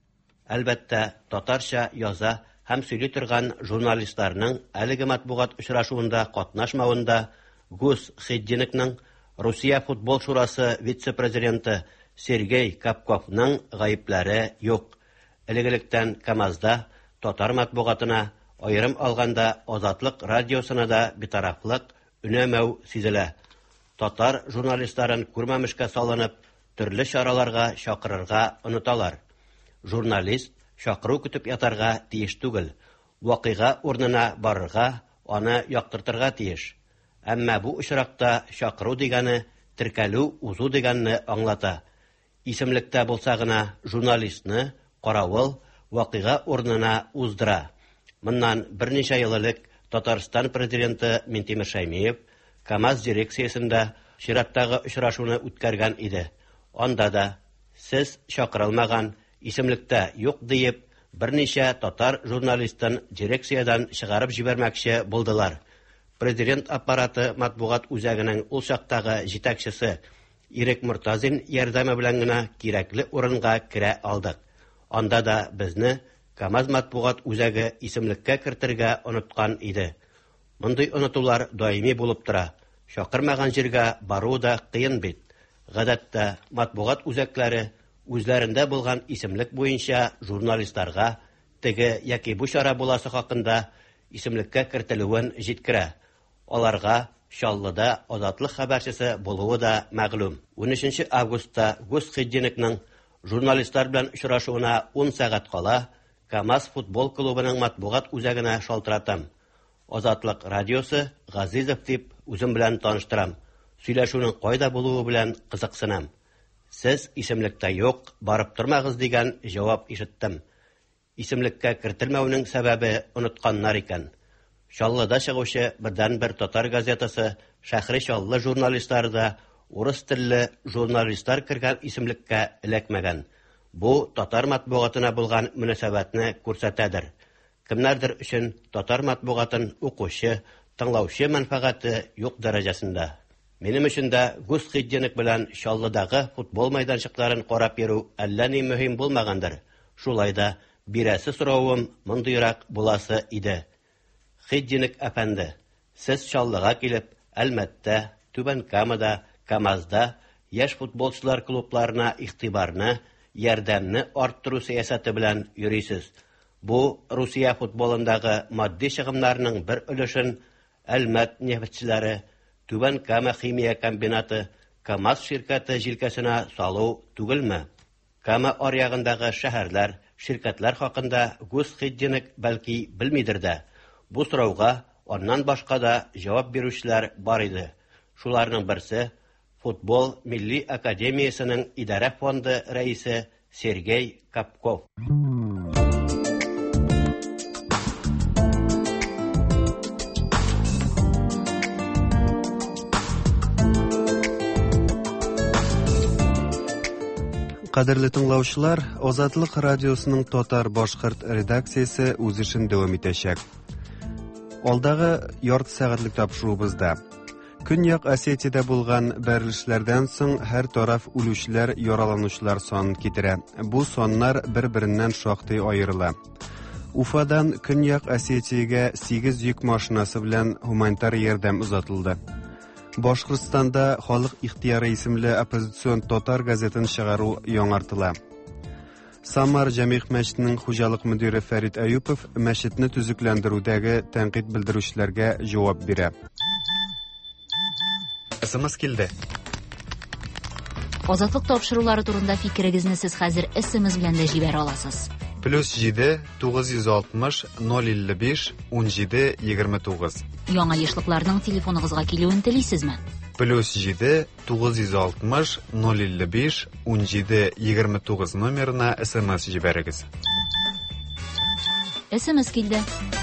Әлбәттә, татарча яза һәм сөйли торган журналистларның әлеге матбугат очрашуында катнашмавында Гус Хеддинекның Русия футбол шурасы вице-президенты Сергей Капковның гаепләре юк. Элегелектән КамАЗда татар матбугатына аерым алганда Азатлык радиосына да битарафлык үнәмәү сизелә. Татар журналистларын күрмәмешкә салынып, төрле чараларга чакырырга оныталар. Журналист чакыру көтеп ятарга тиеш түгел. Вакыйга урынына барырга, аны яктыртырга тиеш. Әмма бу очракта чакыру дигәне теркәлү, узу дигәнне аңлата. Исемлектә булса гына журналистны каравыл вакыйга урынына уздыра. Моннан берничә ел элек Татарстан президенты Минтимер Шәймиев КамАЗ дирекциясендә чираттагы очрашуны үткәргән иде. Анда да сез чакырылмаган, исемлектә юк диеп, берничә татар журналистын дирекциядән чыгарып җибәрмәкче булдылар. Президент аппараты матбугат үзәгенең ул чактагы җитәкчесе Ирек Муртазин ярдәме белән генә кирәкле урынга керә алдык. Анда да безне КамАЗ матбугат үзәге исемлеккә кертергә оныткан иде. Мондый онытулар даими булып тора. Чакырмаган җиргә бару да кыен бит. Гадәттә матбугат үзәкләре үзләрендә булган исемлек буенча журналистларга теге яки бу чара буласы хакында исемлеккә кертелүен җиткерә. Аларга Чаллыда Азатлык хәбәрчесе булуы да мәгълүм. унөченче августта Гус Хиддинекның журналистлар белән очрашуына ун сәгать кала КамАЗ футбол клубының матбугат үзәгенә шалтыратам. Азатлык радиосы Газизов дип үзем белән таныштырам. Сөйләшүнең кайда булуы белән кызыксынам. Сез исемлектә юк, барып тормагыз дигән җавап ишеттем. Исемлеккә кертелмәүнең сәбәбе онытканнар икән. Чаллыда чыгучы бердән бер татар газетасы Шәһри Чаллы журналистлары да урыс телле журналистлар кергән исемлеккә эләкмәгән. Бу татар матбугатына булган мөнәсәбәтне күрсәтәдер. Кемнәрдер өчен татар матбугатын укучы, тыңлаучы мәнфәгате юк дәрәҗәсендә. Минем өчен дә Гус Хиддинек белән Чаллыдагы футбол мәйданчыкларын карап йөрү әллә ни мөһим булмагандыр. Шулай да бирәсе соравым мондыйрак буласы иде. Хиддинек әфәнде, сез Чаллыга килеп, әлбәттә, Түбән Камада, КамАЗда яшь футболчылар клубларына игътибарны, ярдәмне арттыру сәясәте белән йөрисез. Бу Русия футболындагы матди чыгымнарның бер өлешен Әлмәт нефтчеләре, Түбән Кама химия комбинаты, КамАЗ ширкәте җилкәсенә салу түгелме? Кама аръягындагы шәһәрләр, ширкәтләр хакында Гус Хиддинек бәлки белмидер дә. Бу сорауга аннан башка да җавап бирүчеләр бар иде. Шуларның берсе Футбол Милли академиясының идарә фонды рәисе Сергей Капков.
Кадерле тыңлаучылар, Азатлык радиосының татар-башкорт редакциясе үз эшен дәвам итәчәк. Алдагы ярты сәгатьлек тапшыруыбызда Көньяк Осетиядә булган бәрелешләрдән соң һәр тараф үлүчеләр, яраланучылар санын китерә. Бу саннар бер-береннән шактый аерыла. Уфадан Көньяк Осетиягә сигез йөк машинасы белән гуманитар ярдәм узатылды. Башкортстанда халык ихтияры исемле оппозицион татар газетын чыгару яңартыла. Самар Җәмигъ мәчетенең хуҗалык мөдире Фәрит Әюпов мәчетне төзекләндерүдәге тәнкыйть белдерүчеләргә җавап бирә. Эсэмэс килде.
Азатлык тапшырулары турында фикерегезне сез хәзер эсэмэс белән дә җибәрә аласыз.
Плюс җиде тугыз йөз алтмыш ноль илле биш унҗиде егерме тугыз.
Яңа яшьлекләрнең телефоныгызга килүен телисезме?
Плюс җиде тугыз йөз алтмыш ноль илле биш унҗиде егерме тугыз номерына эсэмэс җибәрегез.
эсэмэс килде.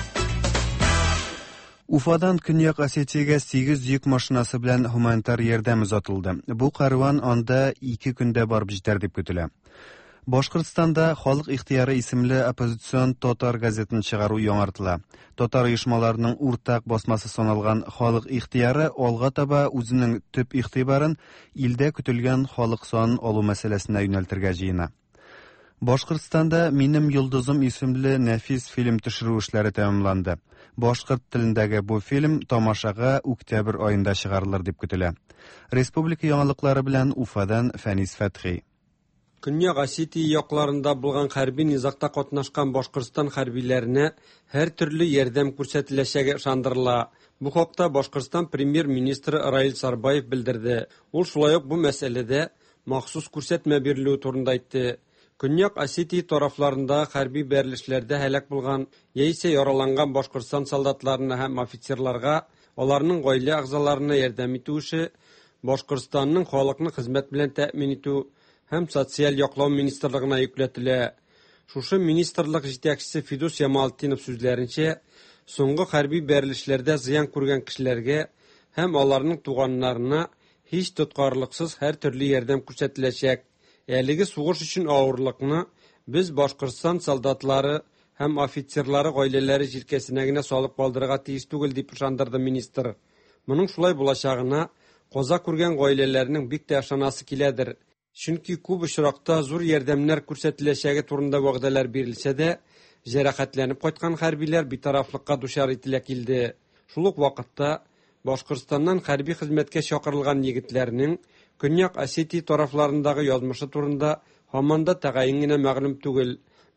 Уфадан Көньяк Осетиягә сигез йөк машинасы белән гуманитар ярдәм узатылды. Бу карван анда ике көндә барып җитәр дип көтелә. Башкортстанда халык ихтияры исемле оппозицион татар газетын чыгару яңартыла. Татар оешмаларының уртак басмасы саналган халык ихтияры алга таба үзенең төп игътибарын илдә көтелгән халык санын алу мәсьәләсенә юнәлтергә җыена. Башкортстанда Минем йолдызым исемле нәфис фильм төшерү эшләре тәмамланды. Башкорт телендәге бу фильм тамашага октябрь аенда чыгарылыр дип көтелә. Республика яңалыклары белән Уфадан Фәнис Фәтхи.
Көньяк Осетия якларында булган хәрби низакта катнашкан Башкортстан хәрбиләренә һәр төрле ярдәм күрсәтеләчәге ышандырыла. Бу хакта Башкортстан премьер-министры Раил Сарбаев белдерде. Ул шулай ук бу мәсьәләдә махсус күрсәтмә бирелү турында әйтте. Көньяк Осетия тарафларында хәрби бәрелешләрдә һәлак булган яисә яраланган Башкортстан солдатларына һәм офицерларга, аларның гаилә әгъзаларына ярдәм итү эше Башкортстанның халыкны хезмәт белән тәэмин итү һәм социаль яклау министрлыгына йөкләтелә. Шушы министрлык җитәкчесе Фидус Ямалтдинов сүзләренчә, соңгы хәрби бәрелешләрдә зыян күргән кешеләргә һәм аларның туганнарына һич тоткарлыксыз һәр төрле ярдәм күрсәтеләчәк. Әлеге сугыш өчен авырлыкны без Башкортстан солдатлары һәм офицерлары гаиләләре җилкәсенә генә салып калдырырга тиеш түгел дип ышандырды министр. Моның шулай булачагына каза күргән гаиләләрнең бик тә ышанасы киләдер. Чөнки күп очракта зур ярдәмнәр күрсәтеләчәге турында вәгъдәләр бирелсә дә, җәрәхәтләнеп кайткан хәрбиләр битарафлыкка дучар ителә килде. Шул ук вакытта Башкортстаннан хәрби хезмәткә чакырылган егетләрнең Көньяк Осетия тарафларындагы язмышы турында һаман да тәгаен генә мәгълүм түгел.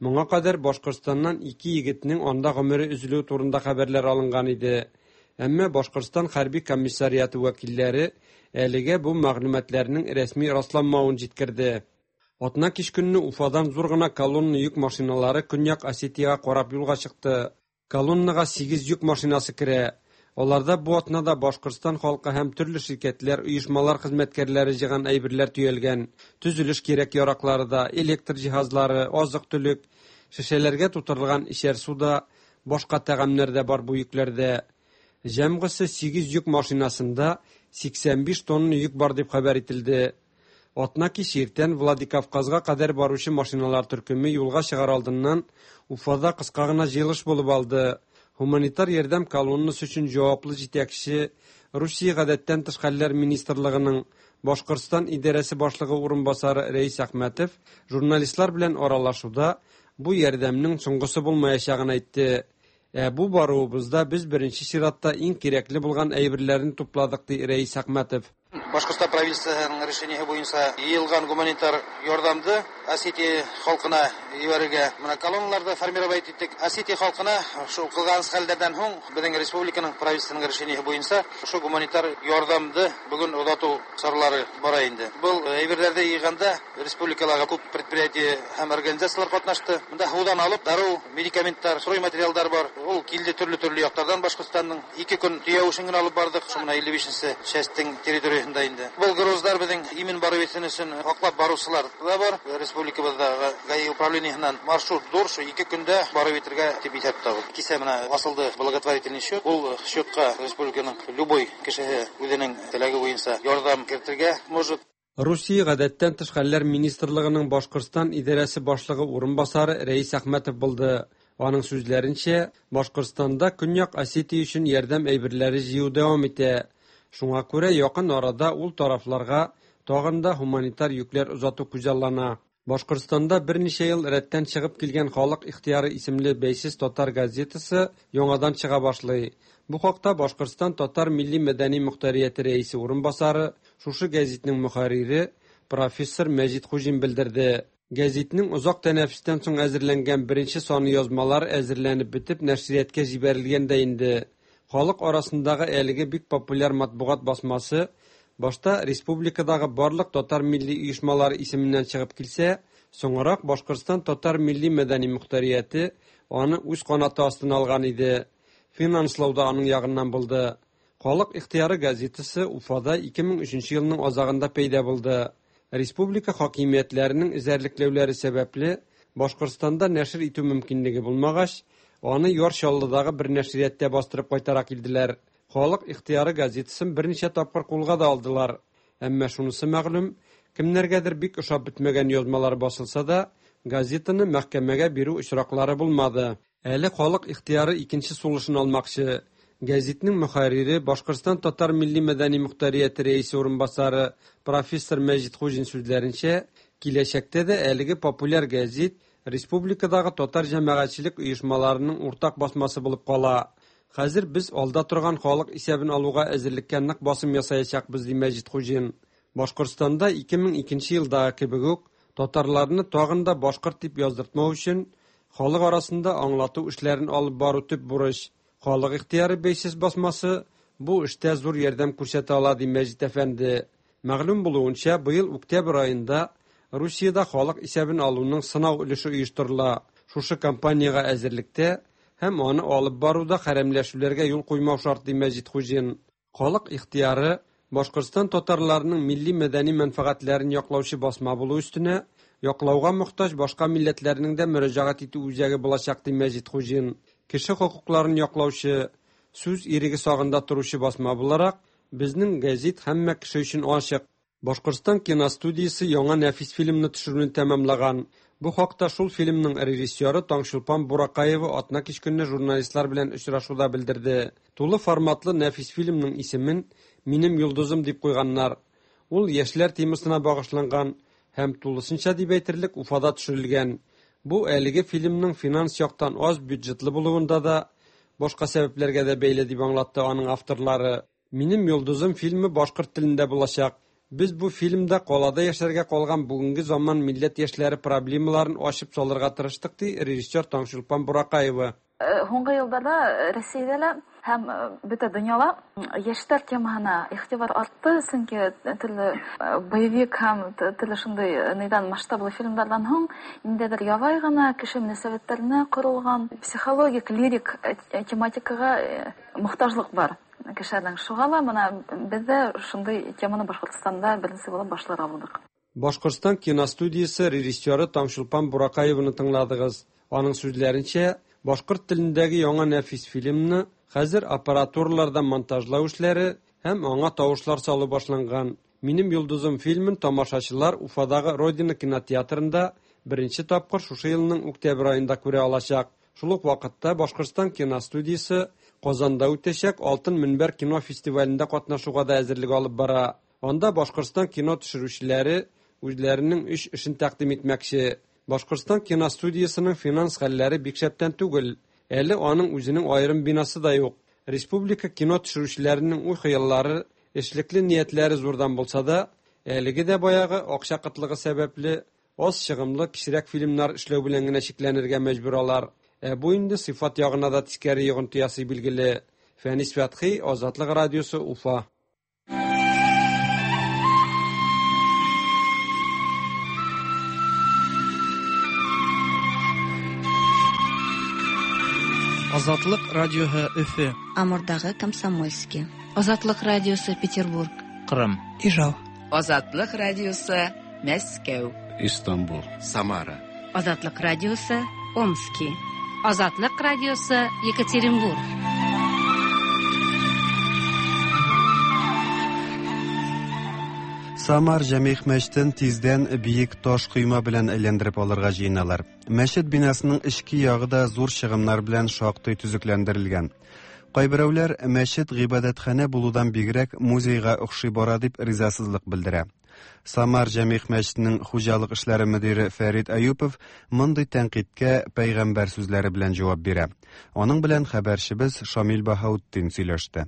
Моңа кадәр Башкортстаннан ике егетнең анда гомере üzülү турында хәбәрләр алынган иде. Әмма Башкортстан хәрби комиссариаты вәкилләре әлегә бу мәгълүматларның рәсми расланмавын җиткерде. Атна кич көнне Уфадан зур гына колонна йөк машиналары Көньяк Осетиягә карап юлга чыкты. Колоннага сигез йөк машинасы керә. Аларда бу атнада Башкортстан халкы һәм төрле ширкәтләр, оешмалар хезмәткәрләре җыган әйберләр төялгән. Төзелеш кирәк яраклары да, электр җиһазлары, азык-төлек, шешәләргә тутырылган ишәр суда, башка тәгамнәр дә бар бу йөкләрдә. Җәмгысе сигез йөк машинасында сиксән биш тонна йөк бар дип хәбәр ителде. Атна кич иртән Владикавказга кадәр баручы машиналар төркеме юлга чыгар алдыннан Уфада кыска гына җыелыш булып алды. Humanitar ярдәм колоннасы өчен җаваплы җитәкче, Русия гадәттән тыш хәлләр министрлыгының Башкортстан идарәсе башлыгы урынбасары Рәис Әхмәтов журналистлар белән аралашуда бу ярдәмнең соңгысы булмаячагын әйтте. Ә бу баруыбызда без беренче чиратта иң кирәкле булган әйберләрне тупладык ди Рәис Әхмәтов.
Башкортстан правительствосының решение буенча йыелган гуманитар ярдәмне Осетия халкына җибәрергә менә колонналарда формировать иттек. Осетия халкына шу кылган хәлләрдән һуң безнең республиканың правительствосының решение буенча шу гуманитар ярдәмне бүген узату чаралары бара инде. Бу әйберләрдә йыганда республикаларга күп предприятие һәм организациялар катнашты. Монда худан алып дару, медикаментлар, строй материалдар бар. Ул килде төрле-төрле яктардан Башкортстанның ике көн тыя ушынгын алып бардык. Шуны илле бишенче частьтең территориясында инде. Бу груздар безнең имен бару өчен аклап баручылар да бар. Республикабызда ГАИ управлениесеннән маршрут зур, шу ике көндә барып итәргә дип исәптә. Кисә менә асылды благотворительный счет. Ул счетка республиканың любой кешесе үзенең теләге буенча ярдәм кертергә может.
Русия гадәттән тыш хәлләр министрлыгының Башкортстан идарәсе башлыгы урынбасары Рәис Әхмәтов булды. Аның сүзләренчә, Башкортстанда Көньяк Осетия өчен ярдәм әйберләре җыю дәвам итә. Шуңа күрә якын арада ул тарафларга тагында гуманитар йөкләр узату күзаллана. Башкортстанда берничә ел рәттән чыгып килгән Халык ихтияры исемле бәйсез татар газетасы яңадан чыга башлый. Бу хакта Башкортстан татар милли мәдәни мөхтәрияте рәисе урынбасары, шушы газетның мөхәррире профессор Мәҗит Хуҗин белдерде. Газетның узак тәнәфестән соң әзерләнгән беренче саны язмалар әзерләнеп бетеп нәшрияткә җибәрелгән дә инде. Халык арасындагы әлеге бик популяр матбугат басмасы башта республикадагы барлык татар милли оешмалары исеменнән чыгып килсә, соңрак Башкортстан татар милли мәдәни мөхтәрияте аны үз канаты астына алган иде. Финанслауда аның ягыннан булды. Халык ихтияры газетасы Уфада ике мең өченче елның азагында пәйда булды. Республика хакимиятләренең эзәрлекләүләре сәбәпле Башкортстанда нәшр итү мөмкинлеге булмагач, аны Ярчаллыдагы бер нәшрияттә бастырып кайтарак килделәр. Халык ихтияры газетасын берничә тапкыр кулга да алдылар. Әмма шунысы мәгълүм, кемнәргәдер бик ошап бетмәгән язмалар басылса да, газетаны мәхкәмәгә бирү очраклары булмады. Әле халык ихтияры икенче сулышын алмакчы. Газетның мөхәррире Башкортстан татар милли мәдәни мөхтәрияте рәисе урынбасары профессор Мәҗит Хуҗин сүзләренчә, киләчәктә дә әлеге популяр газет республикадагы татар җәмәгатьчелек оешмаларының уртак басмасы булып кала. Хәзер без алда торган халык исәбен алуга әзерлеккә нык басым ясаячакбыз ди Мәҗит Хуҗин. Башкортстанда ике мең икенче елдагы кебек үк татарларны тагын да башкорт дип яздыртмау өчен халык арасында аңлату эшләрен алып бару төп бурыч. Халык ихтияры бәйсез басмасы бу эштә зур ярдәм күрсәтә ала ди Мәҗит әфәнде. Мәгълүм булуынча, быел октябрь аенда Русиядә халык исәбен алуның сынау өлеше оештырыла. Шушы кампанияга әзерлектә һәм аны алып баруда хәрәмләшүләргә юл куймау шарт ди Мәҗит Хуҗин. Халык ихтияры Башкортстан татарларының милли мәдәни мәнфәгатьләрен яклаучы басма булу өстенә, яклауга мохтаҗ башка милләтләрнең дә мөрәҗәгать итү үзәге булачак ди Мәҗит Хуҗин. Кеше хокукларын яклаучы, сүз иреге сагында туручы басма буларак, безнең газет һәммә кеше өчен ачык. Башкортстан киностудиясе яңа нәфис фильмны төшерүне тәмамлаган. Бу хакта шул фильмның режиссеры Таңшулпан Буракаева атна кич көнне журналистлар белән очрашуда белдерде. Тулы форматлы нәфис фильмның исемен "Минем йолдызым" дип куйганнар. Ул яшьләр темасына багышланган һәм тулысынча дип әйтерлек Уфада төшерелгән. Бу әлеге фильмның финанс яктан аз бюджетлы булуында да башка сәбәпләргә дә бәйле дип аңлатты аның авторлары. "Минем йолдызым" фильмы башкорт телендә булачак. Biz bu filmda колада яшәргә калган бүгенге заман милләт яшьләре проблемаларын ачып салырга тырыштык, ди режиссер Таңшулпан Буракаева.
Һуңгы елларда Россиядә һәм бөтә дөньяда яшьләр темасына игътибар артты, чөнки төрле боевик һәм төрле шундый нейдан масштаблы фильмнардан һуң ниндидер ябай гына кеше мөнәсәбәтләренә корылган психологик, лирик тематикага мохтаҗлык бар. Кешеләрнең шугала менә бездә шундый теманы Башкортстанда беренче булып башларга булдык.
Башкортстан киностудиясе режиссеры Таңшулпан Буракаеваны тыңладыгыз. Аның сүзләренчә, башкорт телендәге яңа нәфис фильмны хәзер аппаратураларда монтажлау эшләре һәм аңа тавышлар салу башланган. Минем йолдызым фильмын тамашачылар Уфадагы Родина кинотеатрында беренче тапкыр шушы елның октябрь аенда күрә алачак. Шул ук вакытта Башкортстан киностудиясе Казанда үтәчәк Алтын Минбәр кино фестивалендә катнашуга да әзерлек алып бара. Анда Башкортстан кино төшерүчеләре үзләренең эш эшен тәкъдим итмәкче. Башкортстан киностудиясының финанс хәлләре бик шәптән түгел. Әле аның үзенең аерым бинасы да юк. Республика кино төшерүчеләренең уй-хыяллары, эшлекле ниятләре зурдан булса да, әлеге дә баягы акча кытлыгы сәбәпле аз чыгымлы кичрәк фильмнар эшләү белән генә шикләнергә мәҗбүр алар. Ә бу инде сыйфат ягына да тискәре йогынты ясый билгеле. Фәнис Фәтхи, Азатлык радиосы, Уфа.
Азатлык радиоһы Өфе.
Амурдагы Комсомольский.
Азатлык радиосы Петербург. Кырым. Ижау.
Азатлык радиосы Мәскәү.
Истанбул.
Самара.
Азатлык радиосы Омский.
Азатлык радиосы Екатеринбург.
Самар Җәмигъ мәчетен тиздән биек таш койма белән әйләндереп алырга җыеналар. Мәчет бинасының эчке ягы да зур чыгымнар белән шактый төзекләндерелгән. Кайберәүләр мәчет гыйбадәтханә булудан бигрәк музейга охшый бара дип ризасызлык белдерә. Самар Җәмигъ мәчетенең хуҗалык эшләре мөдире Фәрит Аюпов мондый тәнкыйтькә пәйгамбәр сүзләре белән җавап бирә. Аның белән хәбәрчебез Шамил Баһаутдин сөйләште.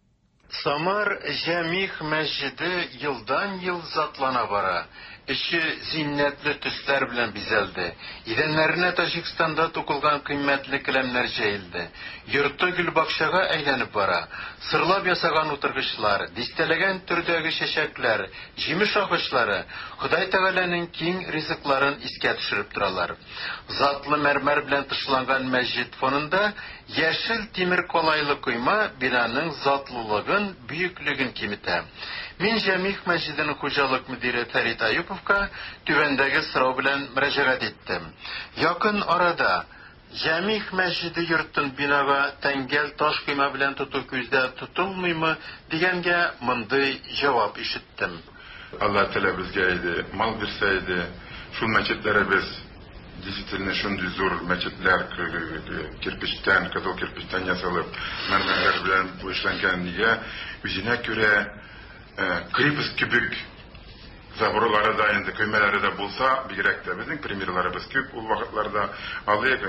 Самар Җәмигъ мәчете елдан-ел затлана бара. Эче зиннәтле төсләр белән бизәлде. Идәннәренә Таҗикстанда тукылган кыйммәтле келәмнәр җәелде. Йорты гөлбакчага әйләнеп бара. Сырлап ясаган утыргычлар, дистәләгән төрдәге чәчәкләр, җимеш агачлары Ходай Тәгаләнең киң ризыкларын искә төшереп торалар. Затлы мәрмәр белән тышланган мәчет фонында яшел тимер калайлы койма бинаның затлылыгын, бөеклеген киметә. Мин Җәмигъ мәчетенең хуҗалык мөдире Фәрит Аюповка түбәндәге сорау белән мөрәҗәгать иттем. Якын арада Җәмигъ мәчете йортын бинага тәңгәл таш койма белән тоту күздә тотылмыймы дигәнгә мондый җавап ишеттем.
Алла Тәгалә безгә иде, мал бирсә иде, шул мәчетләре без действительно шундый зур мәчетләр кирпичтән, кызыл кирпичтән ясалып, мәрмәрләр белән эшләнгән нигә үзенә күрә крепость кебек заборлары да инде көймәләре дә булса, бигрәк тә безнең примерларыбыз күп ул вакытларда. Алык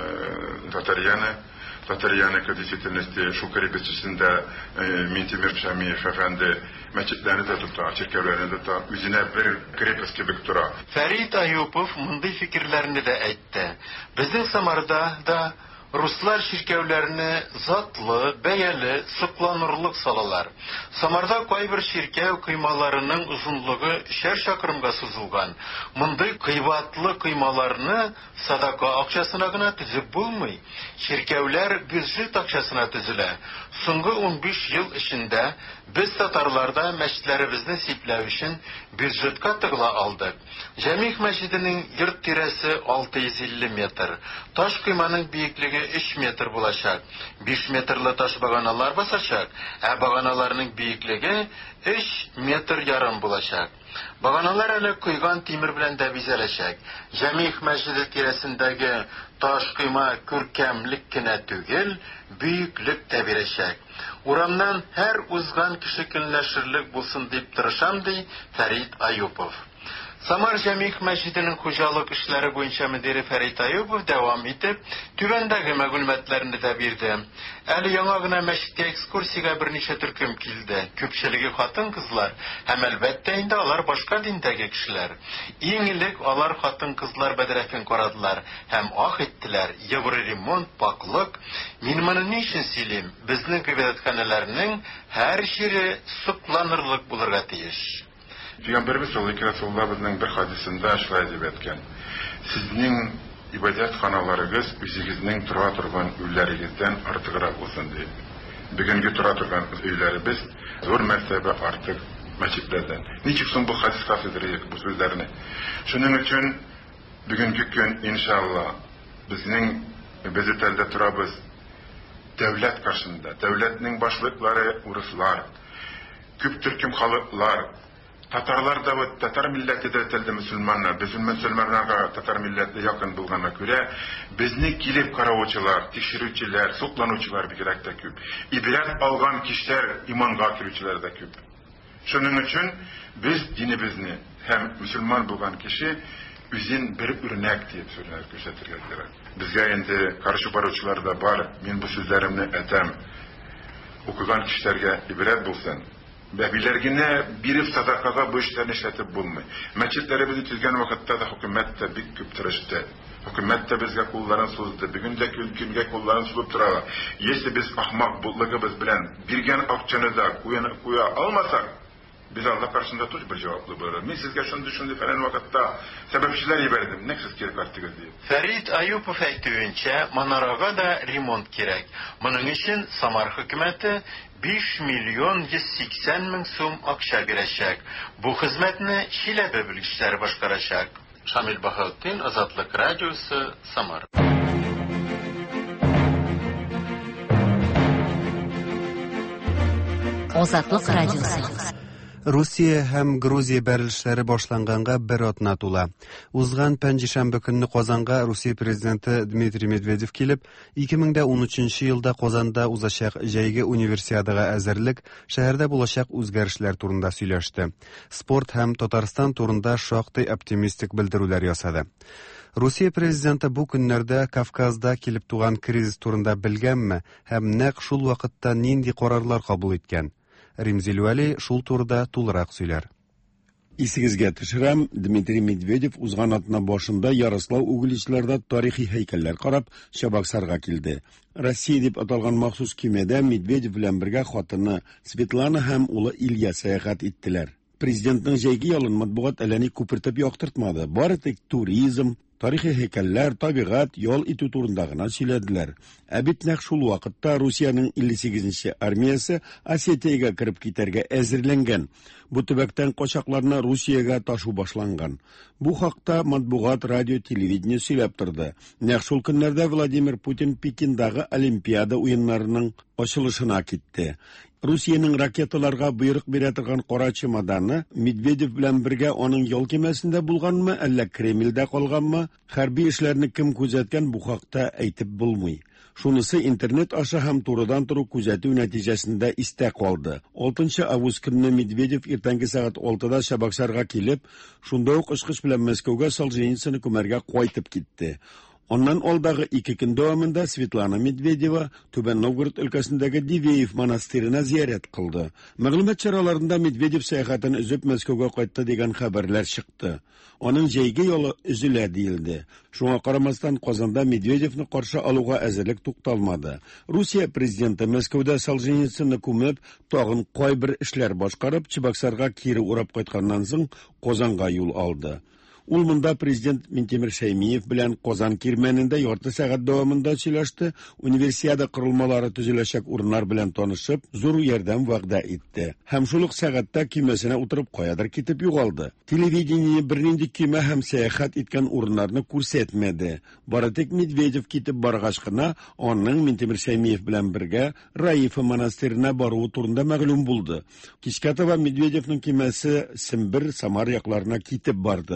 Татарияны, Татарияны ки действительности шул крепостьсендә Минтимир Шамиев әфәнде мәчетләрне дә тота, чиркәүләрне дә тота, үзенә бер крепость кебек тора.
Фәрит Аюпов мондый фикерләрне дә әйтте. Безнең Самарда да руслар ширкәүләрне затлы, бәяле, сыкланырлык салалар. Самарда кайбер ширкәү коймаларының узынлыгы шәр чакрымга сузылган. Мондый кыйбатлы коймаларны садака акчасына гына төзеп булмый. Ширкәүләр бюджет акчасына төзелә. Соңгы ун биш ел эчендә без татарларда мәчетләребезне сипләү өчен бюджетка тыгыла алдык. Җәмигъ мәчетенең йорт тирәсе алты йөз илле метр. Таш койманың биеклеге өч метр булачак. биш метрлы таш баганалар басачак, ә баганаларның биеклеге өч метр ярым булачак. Баганалар әле куйган тимер белән дә бизәләчәк. Җәмигъ мәчете тирәсендәге таш койма күркәмлек кенә түгел, бөеклек тә бирәчәк. Урамнан һәр узган кеше көнләшерлек булсын дип тырышам, ди Фәрит Аюпов. Самар Җәмигъ мәчетенең хуҗалык эшләре буенча мөдире Фәрит Аюпов дәвам итеп, түбәндәге мәгълүматларны да бирде. Әле яңа гына мәчеткә экскурсиягә берничә төркем килде. Күпчелеге хатын-кызлар, һәм әлбәттә инде алар башка диндәге кешеләр. Иң элек алар хатын-кызлар бәдрәфен карадылар һәм ах иттеләр: "Евро ремонт, паклык. Мин моны ни өчен сөйлим? Безнең гыйбадәтханәләрнең һәр җире сокланырлык булырга тиеш."
Пәйгамбәрбез саллаллаһу алейхи ва саллям безнең бер хадисендә шулай дип әйткән: "Сезнең ибадәтханаларыгыз үзегезнең тора торган үйләрегездән артыграк булсын" ди. Бүгенге тора торган өйләребез зур мәртәбә артык мәчетләрдән. Ничек соң бу хадиска сыйдырыйк бу сүзләрне? Шуның өчен бүгенге көн иншалла безнең безетәлдә торабыз дәүләт каршында. Дәүләтнең башлыклары урыслар, күп төркем халыклар, татарлар да вот татар милләте дә телдә мөселманнар, без мөселманнарга татар милләте якын булганга күрә, безне килеп караучылар, тикшерүчеләр, сукланучылар бигрәк тә күп. Ибрат алган кишләр иманга кирүчеләр дә күп. Шуның өчен без динебезне һәм мөселман булган кеше үзен бер үрнәк дип сөйләп күрсәтергә кирәк. Безгә инде каршы баручылар да бар. Мин бу сүзләремне әйтәм. Укыган кешеләргә ибрат булсын. Бәбиләргә биреп садакага бу эшләрне эшләтеп булмый. Мәчетләребезне төзегән вакытта да хөкүмәт тә бик күп тырышты. Хөкүмәт тә безгә кулларын сузды. Бүген дә көнгә кулларын сузып тора. Если без ахмак буллыгыбыз белән биргән акчаны да куя алмасак, biz Allah karşısında tuş bir cevaplı buluruz. Мен sizge şunu düşündü falan vakitte sebepçiler iberdim. Ne siz kere kartınız diye.
Ferit Ayupov әйтүенчә, Манарага да ремонт кирәк. Моның өчен Самар хөкүмәте besh миллион йөз сиксән мең сум акча бирәчәк. Бу хезмәтне Чиләбе белгечләре башкарачак. Шамил Баһаутдин, Азатлык радиосы, Самар.
Азатлык радиосы.
Русия һәм Грузия бәрелешләре башланганга бер атна тула. Узган пәнҗешәмбе көнне Казанга Русия президенты Дмитрий Медведев килеп, ике мең дә унөченче елда Казанда узачак җәйге универсиадага әзерлек, шәһәрдә булачак үзгәрешләр турында сөйләште. Спорт һәм Татарстан турында шактый оптимистик белдерүләр ясады. Русия президенты бу көннәрдә Кавказда килеп туган кризис турында белгәнме һәм нәкъ шул вакытта нинди карарлар кабул иткән? Римзил Вәли шул турыда тулырак сөйләр.
Исегезгә төшерәм, Дмитрий Медведев узган атна башында Ярослав Угличларда тарихи һәйкәлләр карап Чабаксарга килде. Россия дип аталган махсус кимәдә Медведев белән бергә хатыны Светлана һәм улы Илья сәяхәт иттеләр. Президентның җәйге ялын матбугат әләни күпертеп яктыртмады. Бары тик туризм, тарихи һәйкәлләр, табигать, ял итү турында гына сөйләделәр. Ә бит нәкъ шул вакытта Русиянең илле сигезенче армиясе Осетиягә кереп китәргә әзерләнгән. Бу төбәктән качакларны Русиягә ташу башланган. Бу хакта матбугат, радио, телевидение сөйләп торды. Нәкъ шул көннәрдә Владимир Путин Пекиндагы Олимпиада уеннарының ачылышына китте. Русиянең ракеталарга буйрык бирә торган кара чемоданы Медведев белән бергә аның ял кемәсендә булганмы, әллә Кремльдә калганмы, хәрби эшләрне кем күзәткән бу хакта әйтеп булмый. Шунысы интернет аша һәм турыдан туры күзәтү нәтиҗәсендә истә калды. алтынчы август көнне Медведев иртәнге сәгать алтыда Чабаксарга килеп, шунда ук очкыч белән Мәскәүгә Солженицыны күмәргә кайтып китте. Ondan алдагы ике көн дәвамында Светлана Медведева Түбән Новгород өлкәсендәге Дивеев монастырына зиярат кылды. Мәгълүмат чараларында Медведев сәяхәтен үзеп Мәскәүгә кайтты дигән хәбәрләр чыкты. Аның җәйге ялы үзелә диелде. Шуңа карамастан Казанда Медведевны каршы алуга әзерлек тукталмады. Русия президенты Мәскәүдә Солженицыны күмеп, тагын кайбер эшләр башкарып, Чабаксарга кире урап кайтканнан соң Казанга юл алды. Ул монда президент Минтимер Шәймиев белән Казан кирмәнендә ярты сәгать дәвамында сөйләште, универсиада корылмалары төзеләчәк урыннар белән танышып, зур ярдәм вәгъдә итте. Һәм шул ук сәгатьтә кимәсенә утырып каядыр китеп югалды. Телевидение бернинди кимә һәм сәяхәт иткән урыннарны күрсәтмәде. Бары тик Медведев китеп баргач кына аның Минтимер Шәймиев белән бергә Раифа монастырына баруы турында мәгълүм булды. Кичкә таба Медведевның кимәсе Сембер, Самар якларына китеп барды.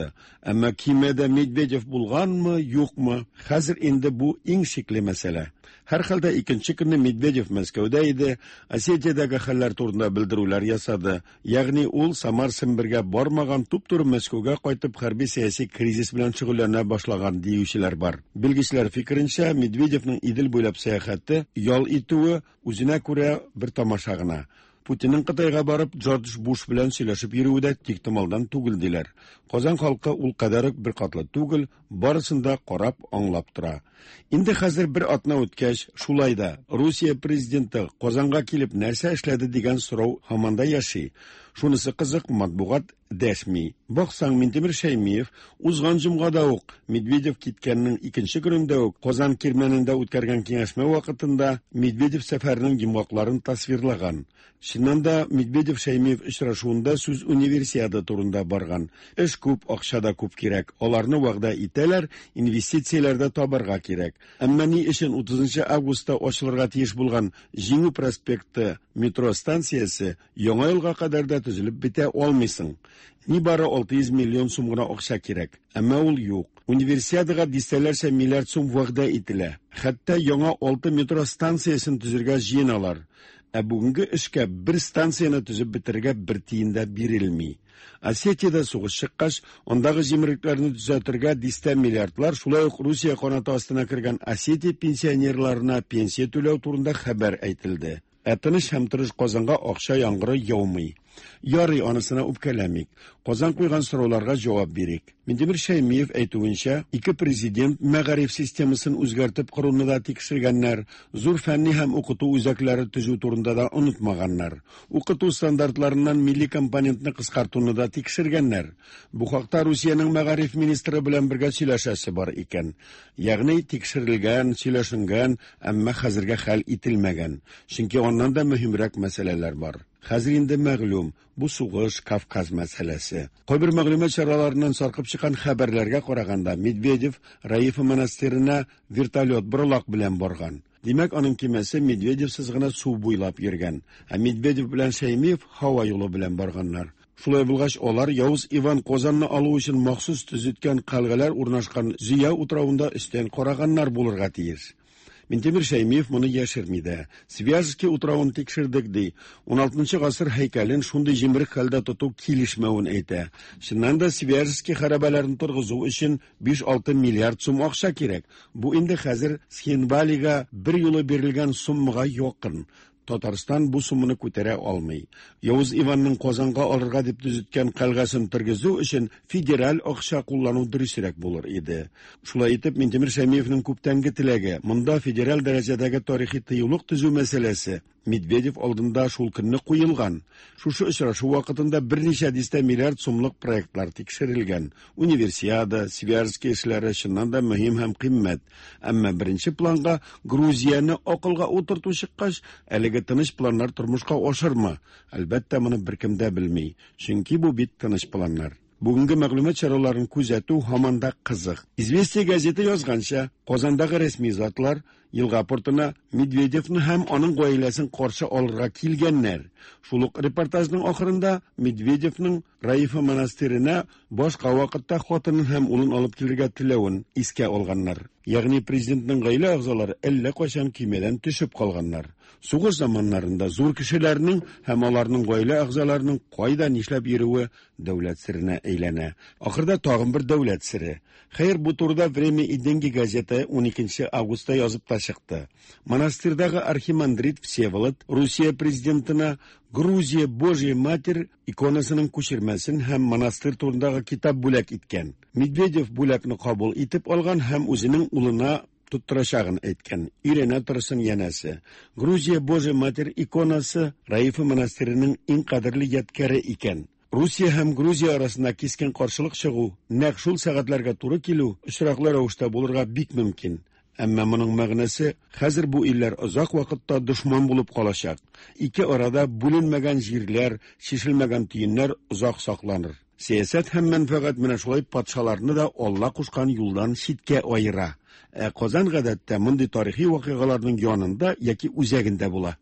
Әмма кимәдә Медведев булганмы, юкмы? Хәзер инде бу иң шикле мәсьәлә. Һәр хәлдә икенче көнне Медведев Мәскәүдә иде, Осетиядәге хәлләр турында белдерүләр ясады. Ягъни ул Самар-Сембергә бармаган, туп-туры Мәскәүгә кайтып хәрби сәяси кризис белән шөгыльләнә башлаган диючеләр бар. Белгечләр фикеренчә, Медведевның Идел буйлап сәяхәте ял итүе үзенә күрә бер тамаша гына. Путинның Кытайга барып Джордж Буш белән сөйләшеп йөрүе дә тиктималдан түгел диләр. Казан халкы ул кадәр бер катлы түгел, барысында карап аңлап тора. Инде хәзер бер атна үткәч, шулай да Русия президенты Казанга килеп нәрсә эшләде дигән сорау һаманда яши. Шунысы кызык, матбугат дәшми. Баксаң, Минтимер Шәймиев узган җомгада ук Медведев киткәннең икенче көнендә ук Казан кирмәнендә үткәргән киңәшмә вакытында Медведев сәфәренең йомгакларын тасвирлаган. Чыннан да Медведев Шәймиев очрашуында сүз универсиада турында барган. Эш күп, акча да күп кирәк. Аларны вәгъдә итәләр, инвестицияләрдә табарга кирәк. Әмма ни өчен утызынчы августта ачылырга тиеш булган Җиңү проспекты метро станциясе яңа елга кадәр да төзелеп бетә алмыйсың. Ни бары алты йөз миллион сум гына акча кирәк. Әмма ул юк. Универсиадага дистәләрчә миллиард сум вәгъдә ителә. Хәтта яңа алты метро станциясын төзергә җыеналар. Ә бүгенге эшкә бер станцияны төзеп бетергә бер тиен дә бирелми. Осетиядә сугыш чыккач, андагы җимерлекләрне төзәтергә дистә миллиардлар, шулай ук Русия канаты астына кергән Осетия пенсионерларына пенсия түләү турында хәбәр әйтелде. Ә тыныч һәм тырыш Казанга акча яңгыры яумый. Ярый, анысына үпкәләмик. Казан куйган сорауларга җавап бирик. Минтимер Шәймиев әйтүенчә, ике президент мәгариф системасын үзгәртеп коруны да тикшергәннәр, зур фәнни һәм укыту үзәкләре төзү турында да онытмаганнар. Укыту стандартларыннан милли компонентны кыскартуны да тикшергәннәр. Бу хакта Русиянең мәгариф министры белән бергә сөйләшәсе бар икән. Ягъни тикшерелгән, сөйләшенгән, әмма хәзергә хәл ителмәгән. Чөнки аннан да мөһимрәк мәсьәләләр бар. Хәзер инде мәгълүм, бу сугыш Кавказ мәсьәләсе. Кайбер мәгълүмат чараларыннан саркып чыккан хәбәрләргә караганда, Медведев Раифа монастырына вертолет барлак белән барган. Димәк, аның кемәсе Медведевсыз гына су буйлап йөргән. Ә Медведев белән Шәймиев һава юлы белән барганнар. Шулай булгач, алар Явыз Иван Казанны алу өчен махсус төзеткән калгылар урнашкан Зия утравында өстән караганнар булырга тиеш. Минтимер Шәймиев моны яшерми дә. Свияжский утравын тикшердек ди. он алтынчы гасыр һәйкәлен шундый җимерек хәлдә тоту килешмәвен әйтә. Чыннан да Свияжский хәрабәләрен торгызу өчен биш-алты миллиард сум акча кирәк. Бу инде хәзер Схенвалига бер юлы бирелгән суммага якын. Татарстан бу сумманы күтәрә алмый. Явыз Иванның Казанга алырга дип төзеткән калгасын тергезү өчен федераль акча куллану дөресрәк булыр иде. Шулай итеп, Минтимер Шәймиевның күптәнге теләге, монда федераль дәрәҗәдәге тарихи тыюлык төзү мәсьәләсе Медведев алдында шул көнне куелган. Шушы очрашу вакытында берничә дистә миллиард сумлык проектлар тикшерелгән. Универсиада, Свияжский эшләре чыннан да мөһим һәм кыйммәт. Әмма беренче планга Грузияны акылга утырту чыккач, әлеге тыныч планнар тормышка ашырмы? Әлбәттә, моны беркем дә белми. Чөнки бу бит тыныч планнар. Бүгенге мәгълүмат чараларын күзәтү һаманда кызык. Известия газеты язганча, Казандагы рәсми затлар Елга портына Медведевны һәм аның гаиләсен каршы алырга килгәннәр. Шул ук репортажның ахырында Медведевның Раифа монастырына башка вакытта хатынын һәм улын алып килергә теләвен искә алганнар. Ягъни президентның гаилә әгъзалары әллә кайчан көймәдән төшеп калганнар. Сугыш заманнарында зур кешеләрнең һәм аларның гаилә әгъзаларының кайда нишләп йөрүе дәүләт сиренә әйләнә. Ахырда тагын бер дәүләт сире. Хәер, бу турыда Время и деньги газеты он икенче августта язып та чыкты. Монастырдагы архимандрит Всеволод Русия президентына Грузия Божья Матерь иконасының күчермәсен һәм монастырь турындагы китап бүләк иткән. Медведев бүләкне кабул итеп алган һәм үзенең улына туттырачагын әйткән. Иренә торсын янәсе. Грузия Божья Матерь иконасы Раифа монастырының иң кадерле ядкәре икән. Русия һәм Грузия арасында кискен каршылык чыгу, нәкъ шул сәгатьләргә туры килү очраклы рәвештә булырга бик мөмкин. Әмма моның мәгънәсе, хәзер бу илләр озак вакытта дошман булып калачак. Ике арада бүленмәгән җирләр, шишелмәгән тиеннәр озак сакланыр. Сәясәт һәм мәнфәгать менә шулай патшаларны да Алла кушкан юлдан читкә аера. Ә Казан гадәттә мондый тарихи вакыйгаларның янында яки үзәгендә була.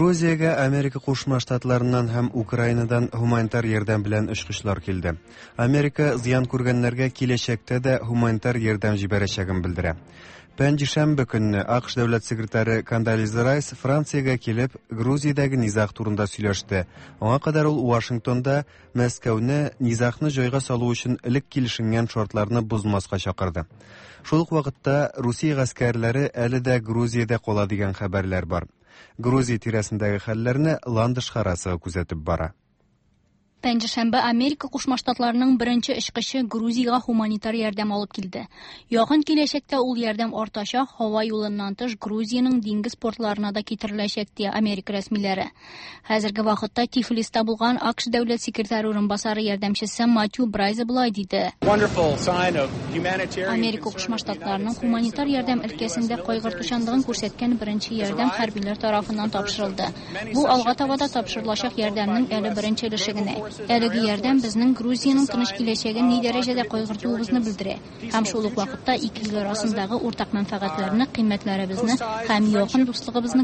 Грузиягә Америка Кушма Штатларыннан һәм Украинадан гуманитар ярдәм белән очкычлар килде. Америка зыян күргәннәргә киләчәктә дә гуманитар ярдәм җибәрәчәген белдерә. Пәнҗешәмбе көнне АКШ дәүләт секретаре Кондолиза Райс Франциягә килеп, Грузиядәге низаг турында сөйләште. Аңа кадәр ул Вашингтонда Мәскәүне низагны җайга салу өчен элек килешенгән шартларны бозмаска чакырды. Шул ук вакытта Русия гаскәрләре әле дә Грузиядә кала дигән хәбәрләр бар. Грузия тирәсендәге хәлләрне Ландыш Харасова күзәтеп бара.
Пәнҗешәмбе Америка Кушма Штатларының беренче очкычы Грузиягә гуманитар ярдәм алып килде. Якын киләчәктә ул ярдәм артачак, һава юлыннан тыш Грузиянең диңгез портларына да китереләчәк ди Америка рәсмиләре. Хәзерге вакытта Тифлиста булган АКШ дәүләт секретаре урынбасары ярдәмчесе Матью Брайзе булай диде. Америка Кушма Штатларының гуманитар ярдәм өлкәсендә кайгыртучанлыгын күрсәткән беренче ярдәм хәрбиләр тарафыннан тапшырылды. Бу алга таба да тапшырылачак ярдәмнең әле беренче өлеше генә. Әлеге ярдәм безнең Грузиянең тыныч киләчәген ни дәрәҗәдә кайгыртуыбызны белдерә. Һәм шул ук вакытта ике ил арасындагы уртак мәнфәгатьләрне, кыйммәтләребезне һәм якын дуслыгыбызны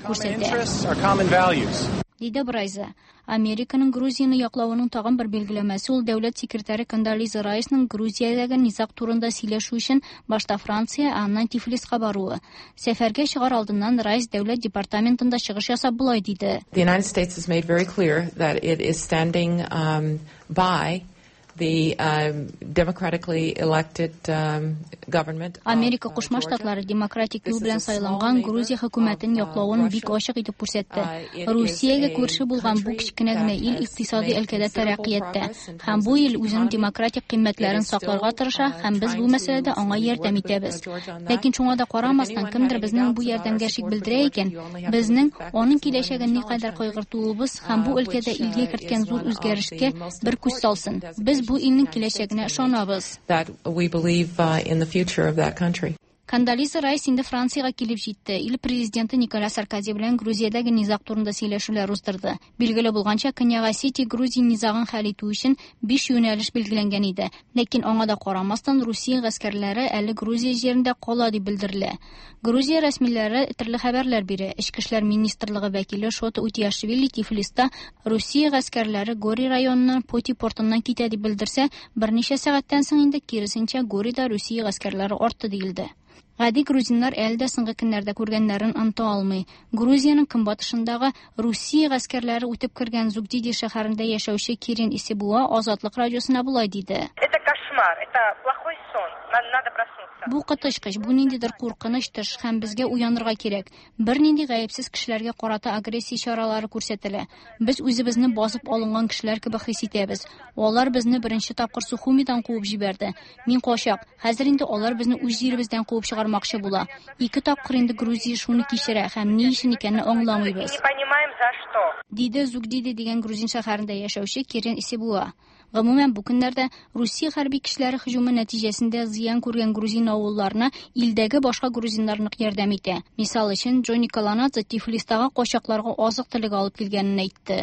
күрсәтә. Диде Брайзе. Американың Грузияны яклавының тагын бер билгеләмәсе ул дәүләт секретаре Кондолиза Райсның Грузиядәге низаг турында сөйләшү өчен башта Франция, аннан Тифлиска баруы. Сәфәргә чыгар алдыннан Райс дәүләт департаментында чыгыш ясап булай диде.
The United States has made very clear that it is standing um, by the um, democratically elected um, government.
Америка Кушма Штатлары демократик юл белән сайланган Грузия хөкүмәтен яклавын бик ачык итеп күрсәтте. Русиягә күрше булган бу кичкенә генә ил икътисади өлкәдә тәрәккыятьтә һәм бу ил үзенең демократик кыйммәтләрен сакларга тырыша һәм без бу мәсьәләдә аңа ярдәм итәбез. Ләкин шуңа да карамастан кемдер безнең бу ярдәмгә шик белдерә икән, безнең аның киләчәген никадәр кайгыртуыбыз һәм бу өлкәдә илгә керткән зур үзгәрешкә бер күз салсын. Без бу илнең киләчәгенә ышанабыз.
That we believe uh, in the future of that country.
Кондолиза Райс инде Франциягә килеп җитте. Ил президенты Николя Саркози белән Грузиядәге низаг турында сөйләшүләр уздырды. Билгеле булганча, Көньяк Осетия Грузия низагын хәл итү өчен биш юнәлеш билгеләнгән иде. Ләкин аңа да карамастан Русия гаскәрләре әле Грузия җирендә кала дип белдерелә. Грузия рәсмиләре төрле хәбәрләр бирә. Эчке эшләр министрлыгы вәкиле Шота Утияшвили Тифлиста Русия гаскәрләре Гори районыннан Поти портыннан китә дип белдерсә, берничә сәгатьтән соң инде киресенчә Горида Русия гаскәрләре артты диелде. Гади грузиннар әле дә соңгы көннәрдә күргәннәрен оныта алмый. Грузияның көнбатышындагы Русия гаскәрләре үтеп кергән Зугдиди шәһәрендә яшәүче Кирин Исебуа Азатлык радиосына булай диде.
Это кошмар, это плохой сон. Надо проснуться.
Бу кытышкыч, бу ниндидер куркыныч төш һәм безгә уянырга кирәк. Бер нинди гаепсез кешеләргә карата агрессия чаралары күрсәтелә. Без үзебезне басып алынган кешеләр кебек хис итәбез. Алар безне беренче тапкыр Сухумидан куып җибәрде. Мин качак. Хәзер инде алар безне үз җиребездән куып чыгармакчы була. Ике тапкыр инде Грузия шуны кичерә һәм ни өчен икәнне аңламыйбыз.
Не понимаем за что.
Диде Зугдиди дигән грузин шәһәрендә яшәүче Кирин Исебуа. Гомумән бу көннәрдә Русия хәрби көчләре һөҗүме нәтиҗәсендә зыян күргән грузин авылларына илдәге башка грузиннар нык ярдәм итә. Мисал өчен, Джонни Каланадзе Тифлистагы качакларга азык-төлек алып килгәнен әйтте.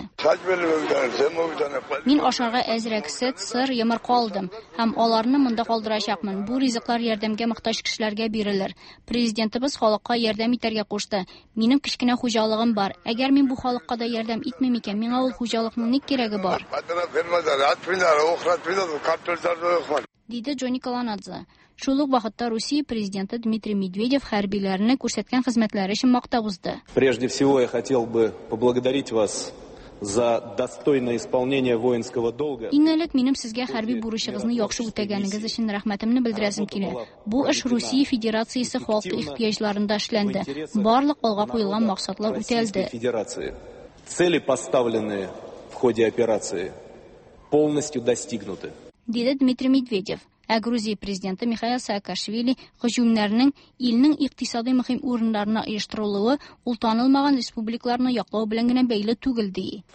Мин ашарга әзрәк сөт, сыр, йомырка алдым һәм аларны монда калдырачакмын. Бу ризыклар ярдәмгә мохтаҗ кешеләргә бирелер. Президентыбыз халыкка ярдәм итәргә кушты. Минем кичкенә хуҗалыгым бар. Әгәр мин бу халыкка да ярдәм итмим икән, миңа ул хуҗалыкның ник кирәге бар? Диде Джонни Каланадзе. Шул ук вакытта Русия президенты Дмитрий Медведев хәрбиләрне күрсәткән хезмәтләре өчен мактап узды.
Прежде всего я хотел бы поблагодарить вас за достойное исполнение воинского долга.
Иң элек минем сезгә хәрби бурычыгызны яхшы үтәгәнегез өчен рәхмәтемне белдерәсем килә. Бу эш Русия Федерациясе халкы ихтыяҗларында эшләнде. Барлык алга куелган максатлар үтәлде.
Цели, поставленные в ходе операции, полностью достигнуты.
Диде Дмитрий Медведев. Ә Грузия президенты Михаил Саакашвили һөҗүмнәрнең илнең икътисади мөһим урыннарына оештырылуы ул танылмаган республикаларны яклау белән генә бәйле түгел ди.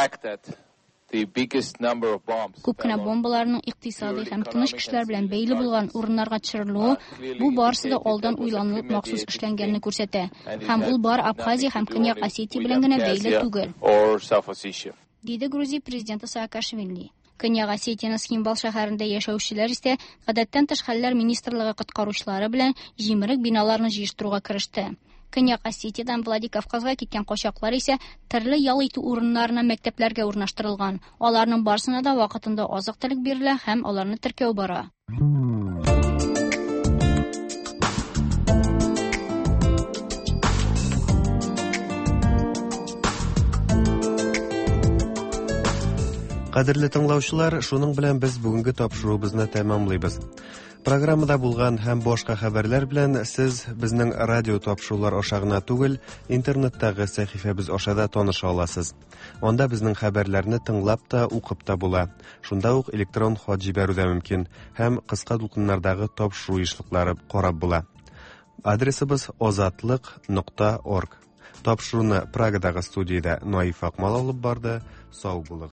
Күп кенә бомбаларның икътисади һәм тыныч кешеләр белән бәйле булган урыннарга төшерелүе бу барысы да алдан уйланылып махсус эшләнгәнне күрсәтә. Һәм ул бар Абхазия һәм Көньяк Осетия белән генә бәйле түгел. Диде Грузия президенты Саакашвили. Көньяк Осетияның Схимбал шәһәрендә яшәүчеләр исә гадәттән тыш хәлләр министрлыгы коткаручылары белән җимерек биналарны җыештыруга кереште. Көньяк Осетиядан Владикавказга киткән качаклар исә төрле ял итү урыннарына мәктәпләргә урнаштырылган. Аларның барысына да вакытында азык-төлек бирелә һәм аларны теркәү бара.
Кадерле тыңлаучылар, шуның белән без бүгенге тапшыруыбызны тәмамлыйбыз. Программада булган һәм башка хәбәрләр белән сез безнең радио тапшырулар аша гына түгел, интернеттагы сәхифәбез аша да таныша аласыз. Анда безнең хәбәрләрне тыңлап та, укып та була. Шунда ук электрон хат җибәрү дә мөмкин һәм кыска дулкыннардагы тапшыру эшлекләре карап була. Адресыбыз озатлык нокта орг. Тапшыруны Прагадагы студиядә Наиф Акмал алып барды. Сау булыгыз.